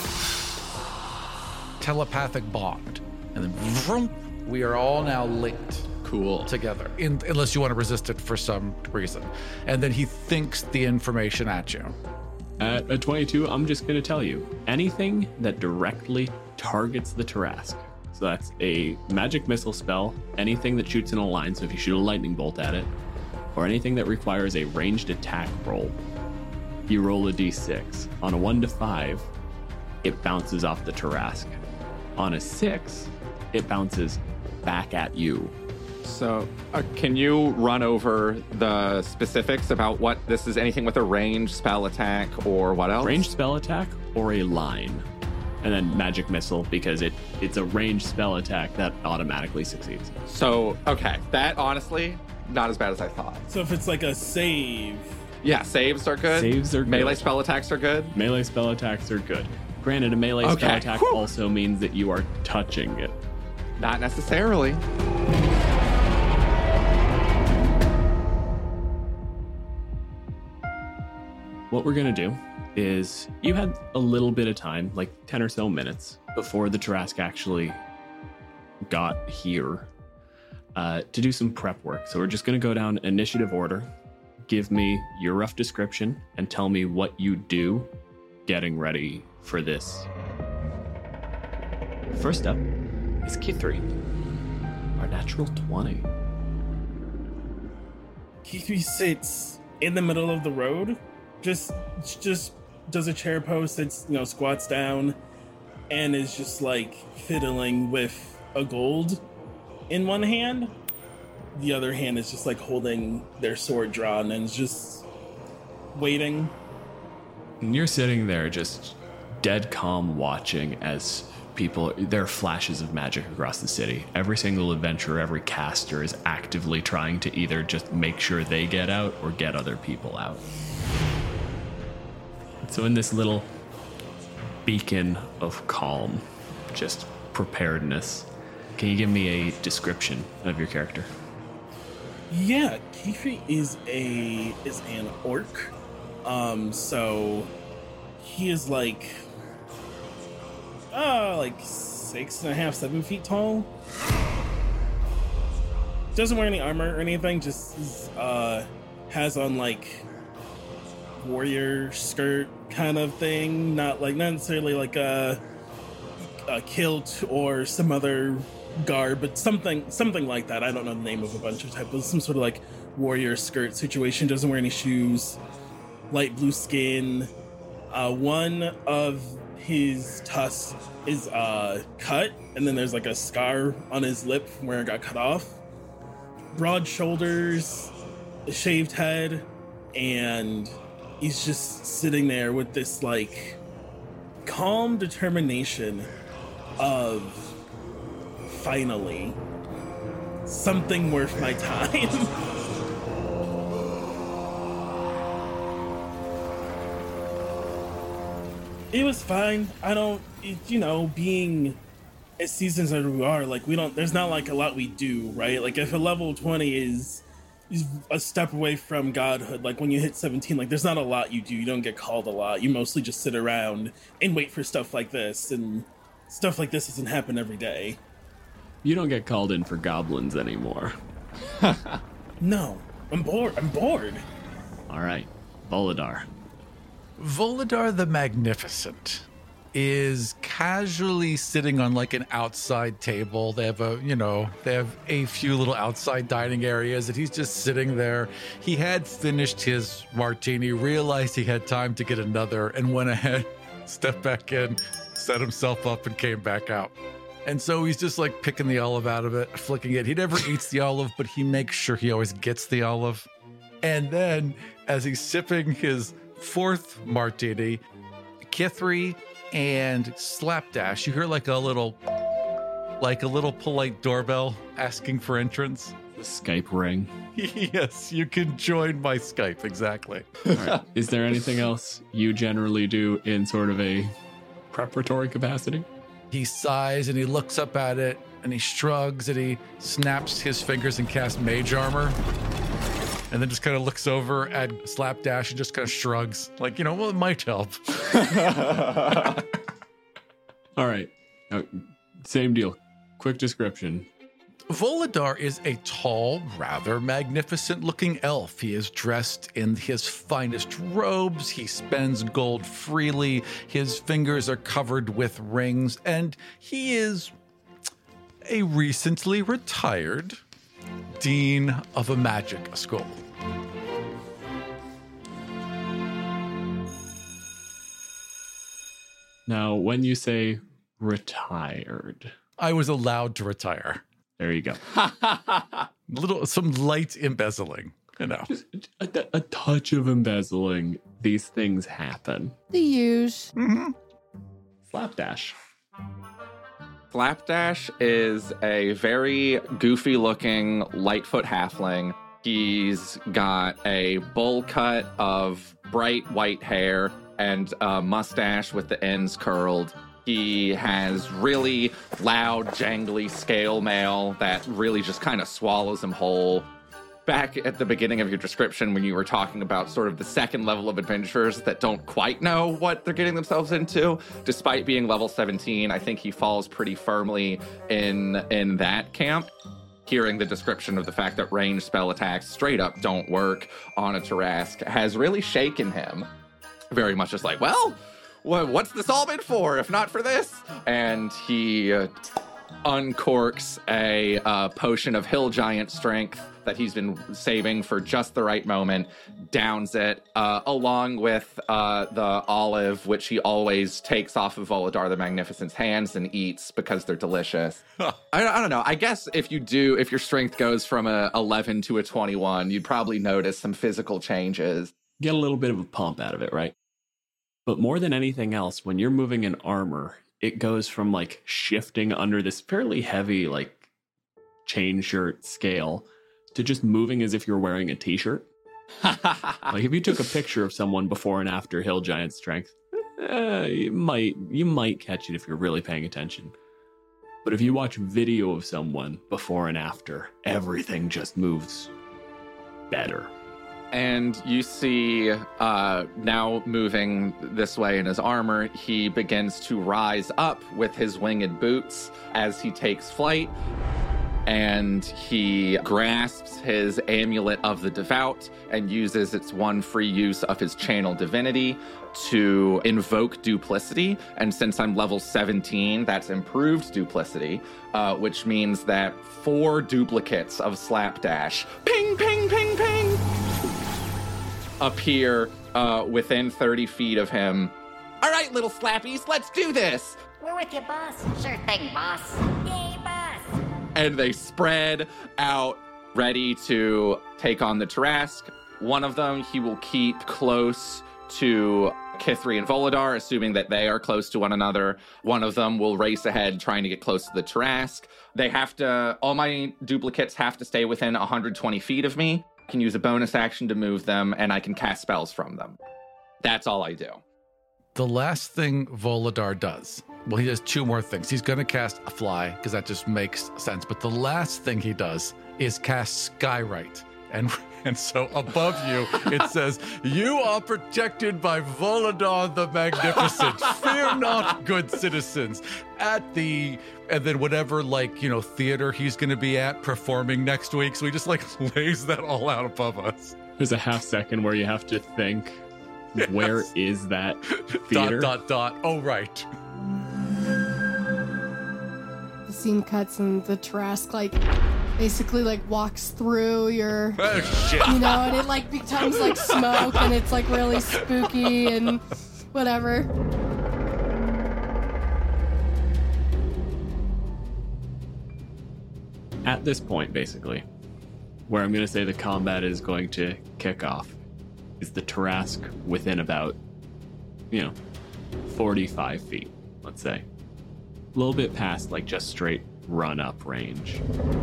telepathic bond. And then vroom, we are all now linked. Cool. Together, unless you want to resist it for some reason. And then he thinks the information at you. At a 22, I'm just going to tell you, anything that directly targets the Tarask. So that's a magic missile spell, anything that shoots in a line, so if you shoot a lightning bolt at it, or anything that requires a ranged attack roll, you roll a d6. On a 1 to 5, it bounces off the Tarask. On a 6, it bounces back at you. So, can you run over the specifics about what this is? Anything with a ranged spell attack or what else? Ranged spell attack or a line. And then magic missile, because it's a ranged spell attack that automatically succeeds. So, okay, that honestly, not as bad as I thought. So if it's like a save. Yeah, saves are good. Saves are good. Melee spell attacks are good. Melee spell attacks are good. Granted, a melee spell attack also means that you are touching it. Not necessarily. What we're going to do is you had a little bit of time, like 10 or so minutes, before the Tarask actually got here to do some prep work. So we're just going to go down initiative order. Give me your rough description and tell me what you do getting ready for this. First up is Kithri, our natural 20. Kithri sits in the middle of the road, just does a chair pose, sits, squats down, and is just like fiddling with a gold in one hand. The other hand is just like holding their sword drawn and is just waiting. And you're sitting there just dead calm watching as there are flashes of magic across the city. Every single adventurer, every caster is actively trying to either just make sure they get out or get other people out. So in this little beacon of calm, just preparedness, can you give me a description of your character? Yeah, Kithri is an orc. So he is like 6.5, 7 feet tall. Doesn't wear any armor or anything, just has on like warrior skirt kind of thing, not necessarily like a kilt or some other garb, but something like that. I don't know the name of a bunch of types, but some sort of like warrior skirt situation. Doesn't wear any shoes, light blue skin. One of his tusks is cut, and then there's like a scar on his lip from where it got cut off. Broad shoulders, a shaved head, and he's just sitting there with this like calm determination of finally something worth my time. It was fine. Being as seasoned as we are, there's not like a lot we do, right? Like if a level 20 is a step away from godhood, like when you hit 17, like there's not a lot you do. You don't get called a lot. You mostly just sit around and wait for stuff like this, and stuff like this doesn't happen every day. You don't get called in for goblins anymore. No, I'm bored. All right, Voladar. Volodar the Magnificent is casually sitting on like an outside table. They have a few little outside dining areas and he's just sitting there. He had finished his martini, realized he had time to get another and went ahead, stepped back in, set himself up and came back out. And so he's just like picking the olive out of it, flicking it. He never eats the olive, but he makes sure he always gets the olive. And then as he's sipping his fourth martini, Kithri and Slapdash, you hear like a little polite doorbell asking for entrance. The Skype ring. Yes, you can join my Skype, exactly. All right. Is there anything else you generally do in sort of a preparatory capacity? He sighs and he looks up at it and he shrugs and he snaps his fingers and casts mage armor. And then just kind of looks over at Slapdash and just kind of shrugs. Like, well, it might help. All right. Same deal. Quick description. Volodar is a tall, rather magnificent-looking elf. He is dressed in his finest robes. He spends gold freely. His fingers are covered with rings. And he is a recently retired dean of a magic school. Now, when you say retired, I was allowed to retire. There you go. Some light embezzling, Just a touch of embezzling. These things happen. The huge. Mm-hmm. Slapdash. Slapdash is a very goofy-looking Lightfoot halfling. He's got a bowl cut of bright white hair and a mustache with the ends curled. He has really loud, jangly scale mail that really just kind of swallows him whole. Back at the beginning of your description, when you were talking about sort of the second level of adventurers that don't quite know what they're getting themselves into, despite being level 17, I think he falls pretty firmly in that camp. Hearing the description of the fact that ranged spell attacks straight up don't work on a Tarrasque has really shaken him. Very much just like, well, what's this all been for, if not for this? And he uncorks a potion of hill giant strength that he's been saving for just the right moment, downs it, along with the olive, which he always takes off of Volodar the Magnificent's hands and eats because they're delicious. I don't know. I guess if your strength goes from a 11 to a 21, you'd probably notice some physical changes. Get a little bit of a pump out of it, right? But more than anything else, when you're moving in armor, it goes from like shifting under this fairly heavy like chain shirt scale to just moving as if you're wearing a t-shirt. Like if you took a picture of someone before and after hill giant strength, you might catch it if you're really paying attention. But if you watch video of someone before and after, everything just moves better. And you see now moving this way in his armor, he begins to rise up with his winged boots as he takes flight. And he grasps his Amulet of the Devout and uses its one free use of his Channel Divinity to invoke Duplicity. And since I'm level 17, that's improved Duplicity, which means that 4 duplicates of Slapdash, ping, ping, ping, ping, appear within 30 feet of him. All right, little slappies, let's do this. We're with you, boss. Sure thing, boss. Yay, boss. And they spread out, ready to take on the Tarrasque. One of them he will keep close to Kithri and Volodar, assuming that they are close to one another. One of them will race ahead, trying to get close to the Tarrasque. All my duplicates have to stay within 120 feet of me. I can use a bonus action to move them, and I can cast spells from them. That's all I do. The last thing Volodar does, well, he does 2 more things. He's going to cast a fly, because that just makes sense. But the last thing he does is cast Skywrite. And so above you, it says, "You are protected by Volodar the Magnificent. Fear not, good citizens." And then whatever, theater he's going to be at performing next week. So he just, lays that all out above us. There's a half second where you have to think Where is that theater? ... Oh, right. The scene cuts and the Tarrasque like basically like walks through your, Oh, shit. you know, and it like becomes like smoke and it's like really spooky and whatever. At this point, basically, where I'm going to say the combat is going to kick off, is the Tarrasque within about, 45 feet, let's say. A little bit past, like, just straight run-up range.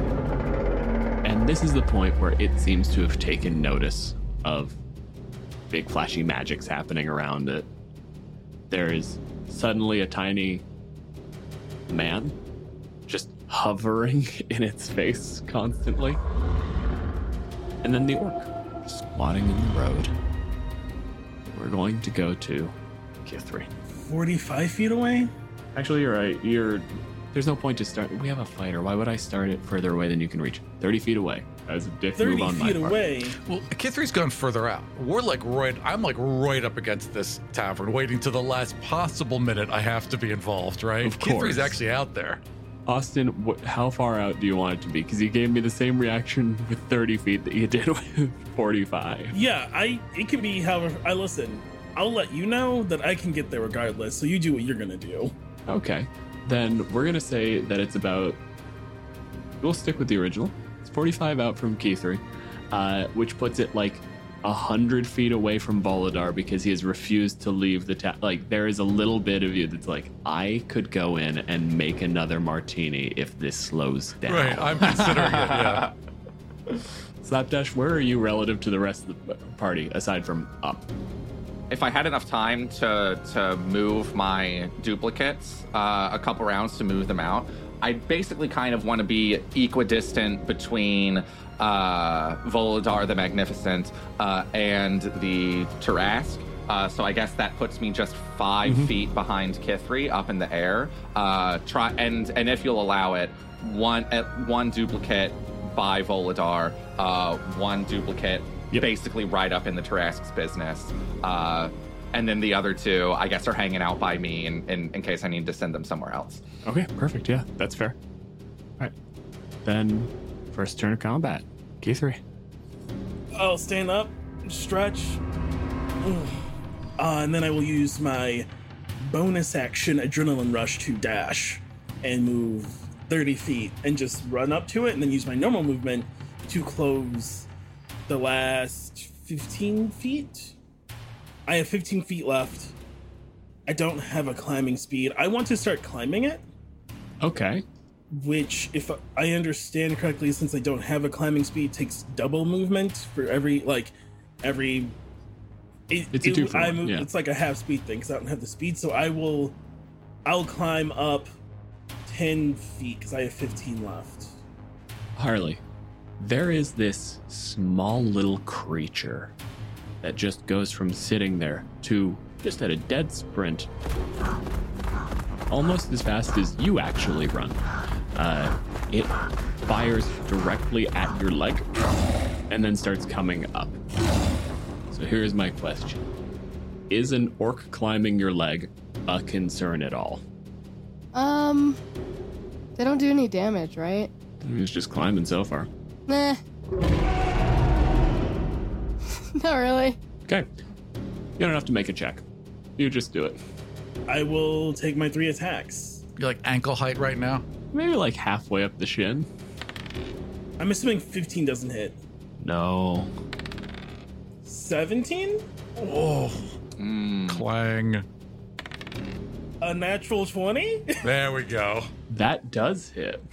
And this is the point where it seems to have taken notice of big flashy magics happening around it. There is suddenly a tiny man just hovering in its face constantly. And then the orc squatting in the road. We're going to go to Kithri. 45 feet away? Actually, you're right. There's no point to start. We have a fighter. Why would I start it further away than you can reach? 30 feet away. That was a dick move on my part. 30 feet away? Well, Kithri's gone further out. I'm right up against this tavern, waiting to the last possible minute I have to be involved, right? Of course. Kithri's actually out there. Austin, how far out do you want it to be? Because you gave me the same reaction with 30 feet that you did with 45. Yeah, it can be however. Listen, I'll let you know that I can get there regardless, so you do what you're going to do. Okay. Then we're going to say that it's about... We'll stick with the original. It's 45 out from Kithri, which puts it like 100 feet away from Bolidar because he has refused to leave the town. Like, there is a little bit of you that's like, I could go in and make another martini if this slows down. Right, I'm considering it, yeah. Slapdash, where are you relative to the rest of the party, aside from up? If I had enough time to move my duplicates a couple rounds to move them out, I basically kind of want to be equidistant between Volodar the Magnificent and the Tarrasque. So I guess that puts me just 5 feet behind Kithri up in the air. And if you'll allow it, one duplicate by Volodar, one duplicate basically right up in the Tarrasque's business. And then the other two, I guess, are hanging out by me in case I need to send them somewhere else. Okay, perfect. Yeah, that's fair. All right. Then, first turn of combat. Kithri. I'll stand up, stretch, and then I will use my bonus action Adrenaline Rush to dash and move 30 feet and just run up to it, and then use my normal movement to close the last 15 feet. I have 15 feet left. I don't have a climbing speed. I want to start climbing it. Okay. Which, if I understand correctly, since I don't have a climbing speed, takes double movement for every. It's a 2 for 1, yeah. It's like a half speed thing because I don't have the speed. So I'll climb up 10 feet because I have 15 left. Harley, there is this small little creature that just goes from sitting there to just at a dead sprint, almost as fast as you actually run. It fires directly at your leg and then starts coming up. So here's my question. Is an orc climbing your leg a concern at all? They don't do any damage, right? He's just climbing so far. Nah. Not really. Okay. You don't have to make a check. You just do it. I will take my 3 attacks. You're like ankle height right now? Maybe like halfway up the shin. I'm assuming 15 doesn't hit. No. 17? Oh. Clang. A natural 20? There we go. That does hit.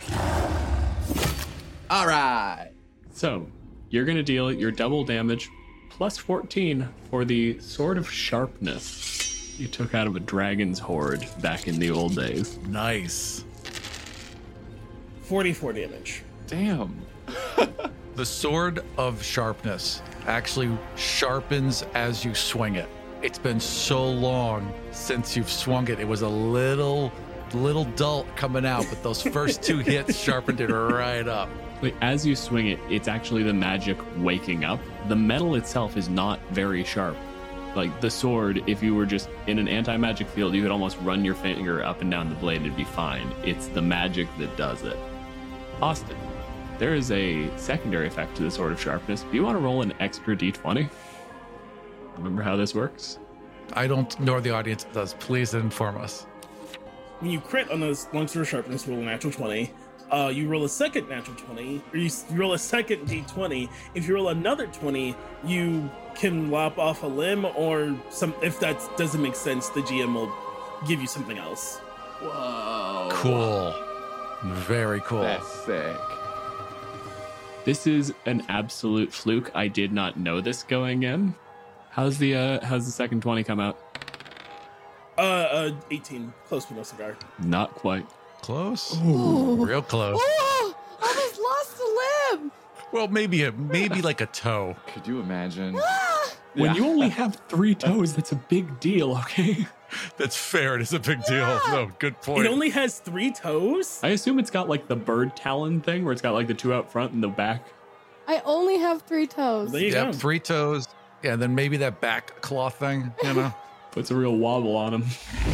All right. So, you're going to deal your double damage plus 14 for the Sword of Sharpness you took out of a dragon's hoard back in the old days. Nice. 44 damage. Damn. The Sword of Sharpness actually sharpens as you swing it. It's been so long since you've swung it. It was a little dull coming out, but those first 2 hits sharpened it right up. Wait, as you swing it, it's actually the magic waking up. The metal itself is not very sharp. Like the sword, if you were just in an anti-magic field, you could almost run your finger up and down the blade and it'd be fine. It's the magic that does it. Austin, there is a secondary effect to the Sword of Sharpness. Do you want to roll an extra d20? Remember how this works? I don't, nor the audience does. Please inform us. When you crit on those Longsword of Sharpness, roll a natural 20. You roll a second natural 20, or you roll a second d20. If you roll another 20, you can lop off a limb, or some. If that doesn't make sense, the GM will give you something else. Whoa. Cool. Very cool. That's sick. This is an absolute fluke. I did not know this going in. How's the second 20 come out? 18. Close with no cigar. Not quite. Close? Ooh. Real close. Oh, almost lost a limb. Well, maybe like a toe. Could you imagine? When you only have 3 toes, that's a big deal, okay? That's fair. It is a big deal. No, good point. It only has 3 toes? I assume it's got like the bird talon thing where it's got like the 2 out front and the back. I only have 3 toes. There you go. 3 toes. Yeah, then maybe that back claw thing, you know? Puts a real wobble on him.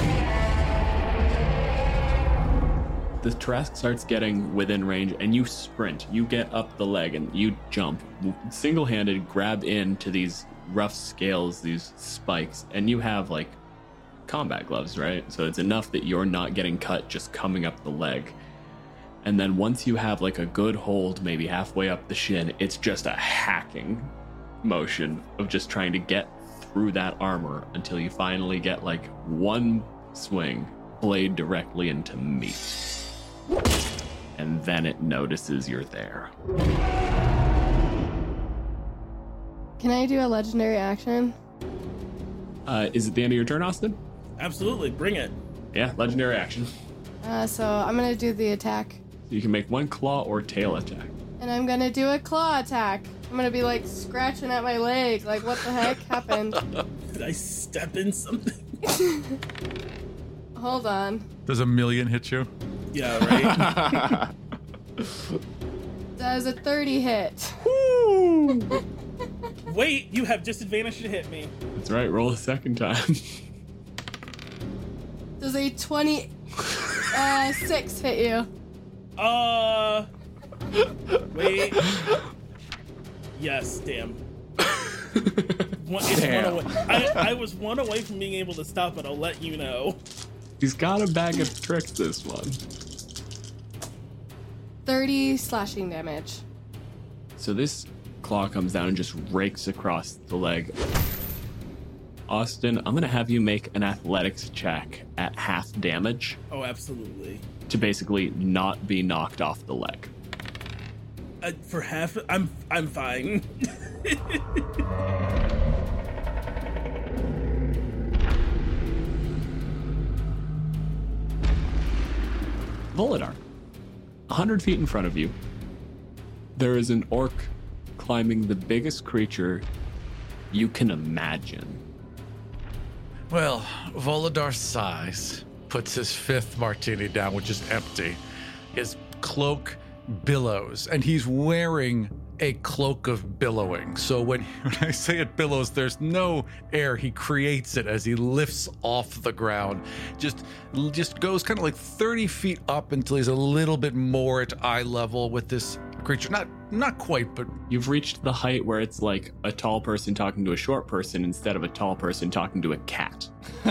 The Trask starts getting within range and you sprint. You get up the leg and you jump. Single-handed grab into these rough scales, these spikes, and you have like combat gloves, right? So it's enough that you're not getting cut just coming up the leg. And then once you have like a good hold, maybe halfway up the shin, it's just a hacking motion of just trying to get through that armor until you finally get like one swing, blade directly into meat. And then it notices you're there. Can I do a legendary action? Is it the end of your turn, Austin? Absolutely. Bring it. Yeah, legendary action. So I'm going to do the attack. You can make one claw or tail attack. And I'm going to do a claw attack. I'm going to be like scratching at my leg. Like, what the heck happened? Did I step in something? Hold on. Does a million hit you? Yeah, right? Does a 30 hit? Wait, you have disadvantage to hit me. That's right, roll a second time. Does a 26 hit you? Wait. Yes, damn. One away. I was 1 away from being able to stop it, I'll let you know. He's got a bag of tricks, this one. 30 slashing damage. So this claw comes down and just rakes across the leg. Austin, I'm going to have you make an athletics check at half damage. Oh, absolutely. To basically not be knocked off the leg. For half, I'm fine. Volodar, 100 feet in front of you, there is an orc climbing the biggest creature you can imagine. Well, Volodar sighs, puts his 5th martini down, which is empty. His cloak billows, and he's wearing a cloak of billowing. So when I say it billows, there's no air. He creates it as he lifts off the ground. Just goes kind of like 30 feet up until he's a little bit more at eye level with this creature. Not quite, but you've reached the height where it's like a tall person talking to a short person instead of a tall person talking to a cat.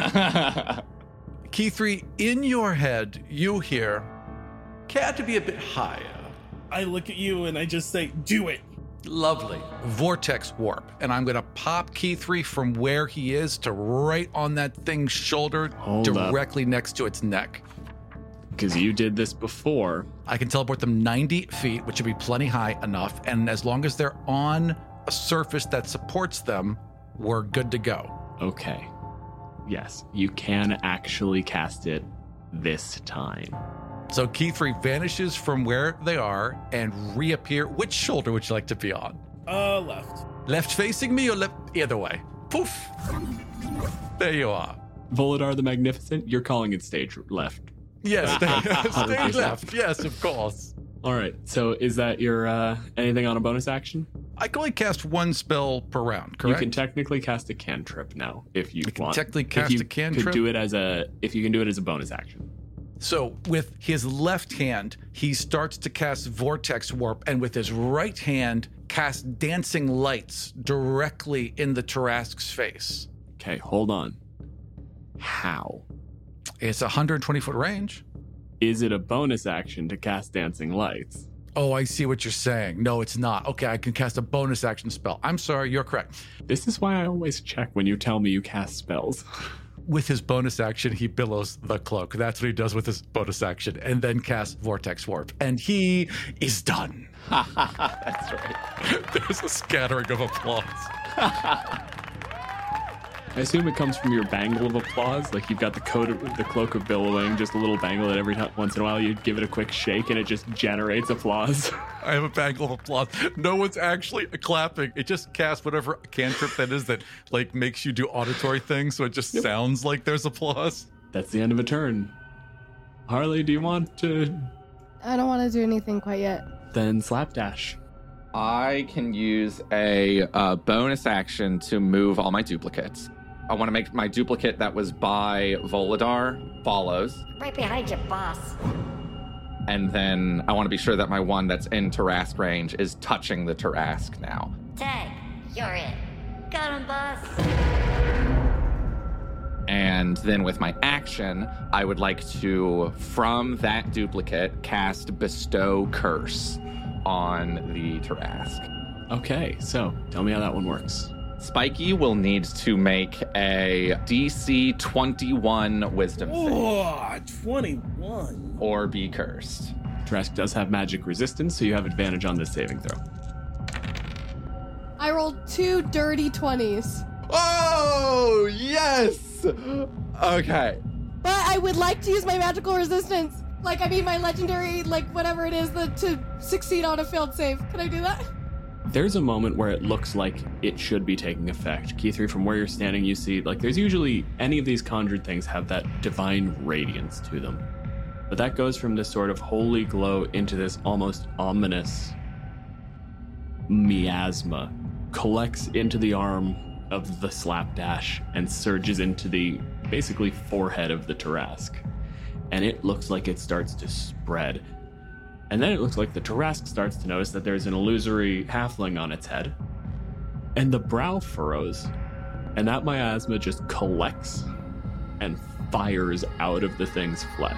Kithri, in your head, you hear, care to be a bit higher? I look at you and I just say, do it. Lovely. Vortex warp. And I'm going to pop Kithri from where he is to right on that thing's shoulder, directly next to its neck. Because you did this before. I can teleport them 90 feet, which would be plenty high enough. And as long as they're on a surface that supports them, we're good to go. Okay. Yes, you can actually cast it this time. So Kithri vanishes from where they are and reappear. Which shoulder would you like to be on? Left. Left facing me or left? Either way. Poof. There you are. Volodar the Magnificent, you're calling it stage left. Yes, stage left. Yes, of course. All right. So is that your anything on a bonus action? I can only cast one spell per round, correct? You can technically cast a cantrip now if you want. Technically cast a cantrip. If you can do it as a bonus action. So with his left hand, he starts to cast Vortex Warp, and with his right hand, cast Dancing Lights directly in the Tarrasque's face. Okay, hold on. How? It's a 120-foot range. Is it a bonus action to cast Dancing Lights? Oh, I see what you're saying. No, it's not. Okay, I can cast a bonus action spell. I'm sorry, you're correct. This is why I always check when you tell me you cast spells. With his bonus action, he billows the cloak. That's what he does with his bonus action, and then casts Vortex Warp. And he is done. That's right. There's a scattering of applause. I assume it comes from your bangle of applause. Like you've got the cloak of billowing, just a little bangle that every once in a while you give it a quick shake and it just generates applause. I have a bangle of applause. No one's actually clapping. It just casts whatever cantrip that is that like makes you do auditory things, so it just sounds like there's applause. That's the end of a turn. Harley, do you want to? I don't want to do anything quite yet. Then Slapdash. I can use a bonus action to move all my duplicates. I want to make my duplicate that was by Volodar follows. Right behind you, boss. And then I want to be sure that my one that's in Tarrasque range is touching the Tarrasque now. Tag, you're in. Got him, boss. And then with my action, I would like to, from that duplicate, cast Bestow Curse on the Tarrasque. Okay, so tell me how that one works. Spiky will need to make a DC 21 Wisdom save. Oh, 21. Or be cursed. Tarrasque does have magic resistance, so you have advantage on this saving throw. I rolled 2 dirty 20s. Oh, yes! Okay. But I would like to use my magical resistance. Like, I mean, my legendary, like, whatever it is, to succeed on a failed save. Can I do that? There's a moment where it looks like it should be taking effect. Key3, from where you're standing, you see, like, there's usually, any of these conjured things have that divine radiance to them. But that goes from this sort of holy glow into this almost ominous miasma, collects into the arm of the Slapdash and surges into the, basically, forehead of the Tarrasque. And it looks like it starts to spread. And then it looks like the Tarrasque starts to notice that there's an illusory halfling on its head. And the brow furrows. And that miasma just collects and fires out of the thing's flesh.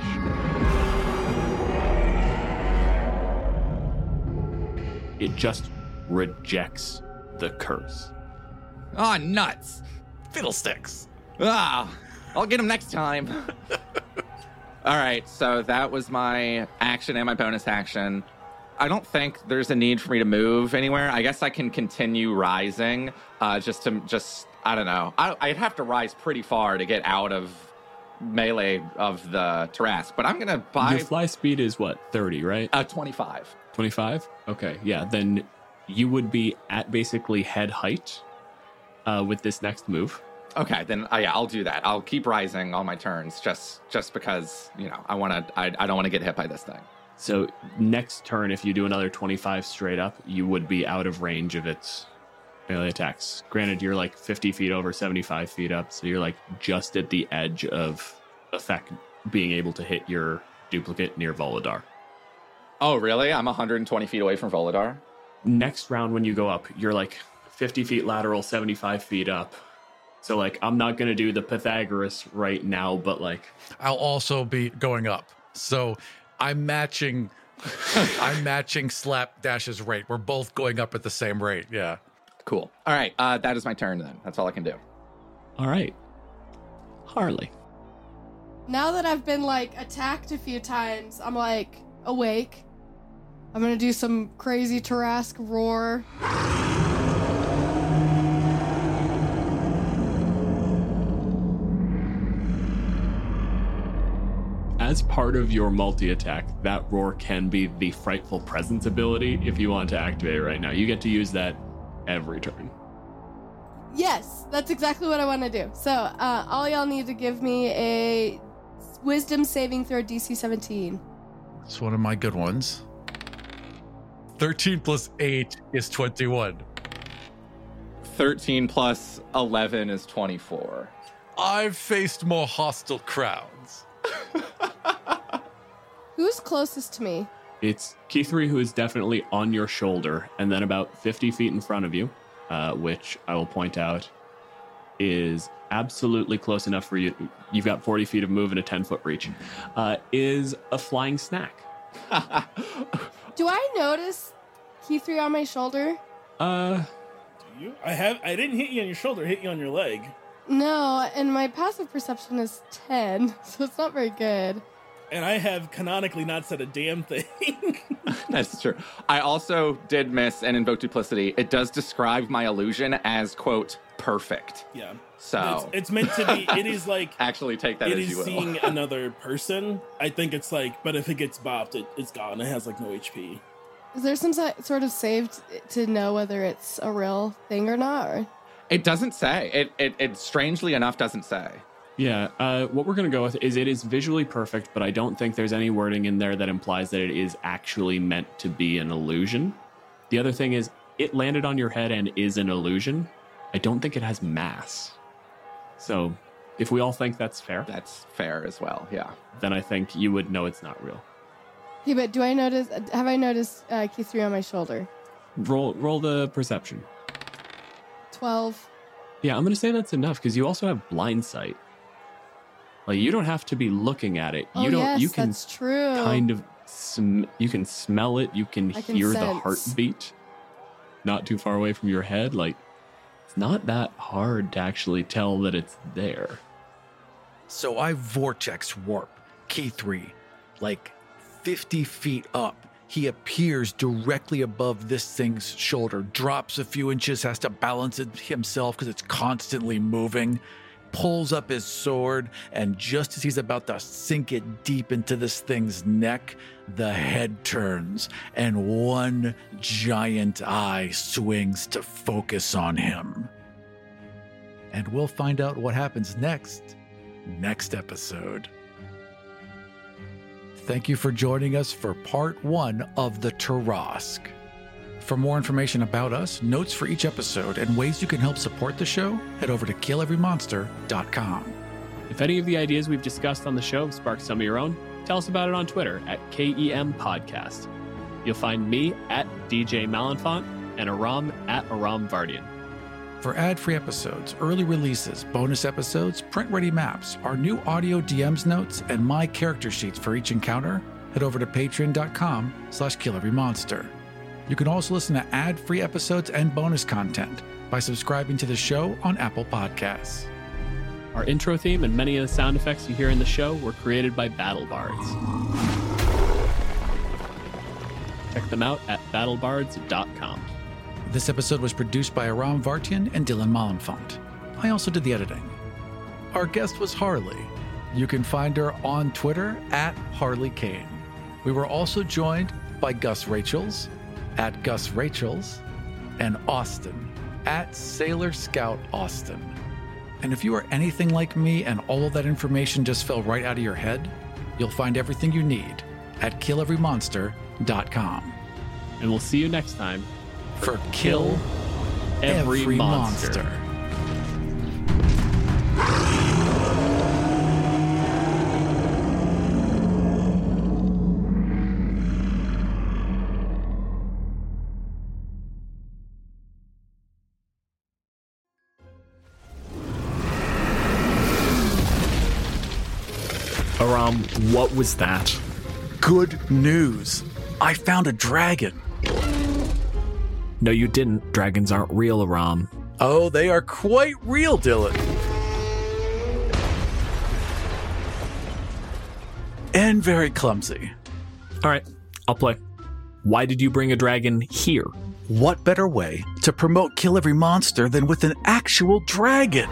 It just rejects the curse. Oh, nuts. Fiddlesticks. Ah, I'll get him next time. All right, so that was my action and my bonus action. I don't think there's a need for me to move anywhere. I guess I can continue rising, I don't know. I'd have to rise pretty far to get out of melee of the Tarrasque, but I'm going to buy... Your fly speed is what, 30, right? 25. 25? Okay, yeah, then you would be at basically head height with this next move. Okay, then yeah, I'll do that. I'll keep rising on my turns just because, you know, I don't want to get hit by this thing. So next turn, if you do another 25 straight up, you would be out of range of its melee attacks. Granted, you're like 50 feet over, 75 feet up, so you're like just at the edge of effect being able to hit your duplicate near Volodar. Oh, really? I'm 120 feet away from Volodar? Next round when you go up, you're like 50 feet lateral, 75 feet up. So, like, I'm not going to do the Pythagoras right now, but, like... I'll also be going up. So, I'm matching Slapdash's rate. We're both going up at the same rate, yeah. Cool. All right, that is my turn, then. That's all I can do. All right. Harley. Now that I've been, like, attacked a few times, I'm, like, awake. I'm going to do some crazy Tarrasque roar. As part of your multi-attack, that roar can be the Frightful Presence ability if you want to activate it right now. You get to use that every turn. Yes, that's exactly what I want to do. So, all y'all need to give me a Wisdom saving throw DC 17. It's one of my good ones. 13 plus 8 is 21. 13 plus 11 is 24. I've faced more hostile crowds. Who's closest to me? It's Keithri, who is definitely on your shoulder, and then about 50 feet in front of you, which I will point out is absolutely close enough for you. You've got 40 feet of move and a 10-foot reach, is a flying snack. Do I notice Keithri on my shoulder? I didn't hit you on your shoulder, I hit you on your leg. No, and my passive perception is 10, so it's not very good. And I have canonically not said a damn thing. That's true. I also did miss and invoke duplicity. It does describe my illusion as, quote, perfect. Yeah. So it's meant to be, it is like... Actually take that as you will. It is seeing another person. I think it's like, but if it gets bopped, it's gone. It has like no HP. Is there some sort of save to know whether it's a real thing or not? Or? It doesn't say. It strangely enough doesn't say. Yeah, what we're going to go with is it is visually perfect, but I don't think there's any wording in there that implies that it is actually meant to be an illusion. The other thing is, it landed on your head and is an illusion. I don't think it has mass. So, if we all think that's fair... That's fair as well, yeah. Then I think you would know it's not real. Yeah, but have I noticed Keithri on my shoulder? Roll the perception. 12. Yeah, I'm going to say that's enough, because you also have blind sight. Like, you don't have to be looking at it. You can that's true. Kind of, you can smell it. You can hear the heartbeat not too far away from your head. Like, it's not that hard to actually tell that it's there. So I vortex warp Keithri, like 50 feet up. He appears directly above this thing's shoulder, drops a few inches, has to balance it himself because it's constantly moving, pulls up his sword, and just as he's about to sink it deep into this thing's neck, the head turns and one giant eye swings to focus on him. And we'll find out what happens next episode. Thank you for joining us for part 1 of the Tarrasque. For more information about us, notes for each episode, and ways you can help support the show, head over to KillEveryMonster.com. If any of the ideas we've discussed on the show have sparked some of your own, tell us about it on Twitter at KEM Podcast. You'll find me at DJ Malenfant and Aram at Aram Vardian. For ad-free episodes, early releases, bonus episodes, print-ready maps, our new audio DMs notes, and my character sheets for each encounter, head over to patreon.com/KillEveryMonster. You can also listen to ad-free episodes and bonus content by subscribing to the show on Apple Podcasts. Our intro theme and many of the sound effects you hear in the show were created by BattleBards. Check them out at battlebards.com. This episode was produced by Aram Vartian and Dylan Malenfant. I also did the editing. Our guest was Harley. You can find her on Twitter at Harley Kane. We were also joined by Gus Rachels at Gus Rachels and Austin at Sailor Scout Austin. And if you are anything like me and all of that information just fell right out of your head, you'll find everything you need at KillEveryMonster.com. And we'll see you next time for Kill Every Monster. Aram, what was that? Good news. I found a dragon. No, you didn't. Dragons aren't real, Aram. Oh, they are quite real, Dylan. And very clumsy. All right, I'll play. Why did you bring a dragon here? What better way to promote Kill Every Monster than with an actual dragon?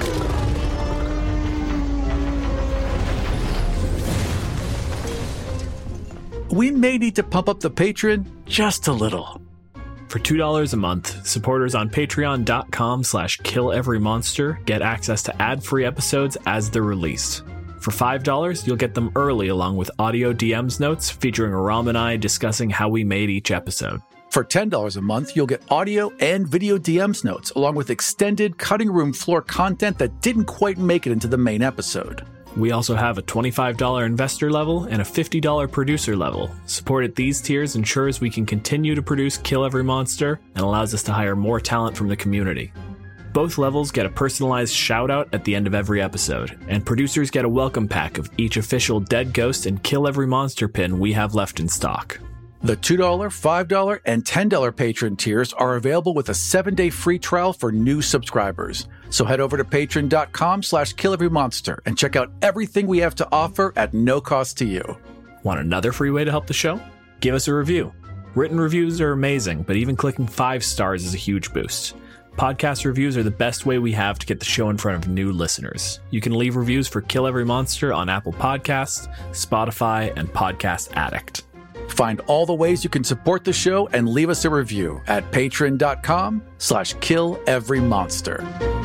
We may need to pump up the Patreon just a little. For $2 a month, supporters on patreon.com/KillEveryMonster get access to ad-free episodes as they're released. For $5, you'll get them early along with audio DMs notes featuring Aram and I discussing how we made each episode. For $10 a month, you'll get audio and video DMs notes, along with extended cutting room floor content that didn't quite make it into the main episode. We also have a $25 investor level and a $50 producer level. Support at these tiers ensures we can continue to produce Kill Every Monster and allows us to hire more talent from the community. Both levels get a personalized shout-out at the end of every episode, and producers get a welcome pack of each official Dead Ghost and Kill Every Monster pin we have left in stock. The $2, $5, and $10 patron tiers are available with a 7-day free trial for new subscribers. So head over to patreon.com/KillEveryMonster and check out everything we have to offer at no cost to you. Want another free way to help the show? Give us a review. Written reviews are amazing, but even clicking 5 stars is a huge boost. Podcast reviews are the best way we have to get the show in front of new listeners. You can leave reviews for Kill Every Monster on Apple Podcasts, Spotify, and Podcast Addict. Find all the ways you can support the show and leave us a review at patreon.com/KillEveryMonster.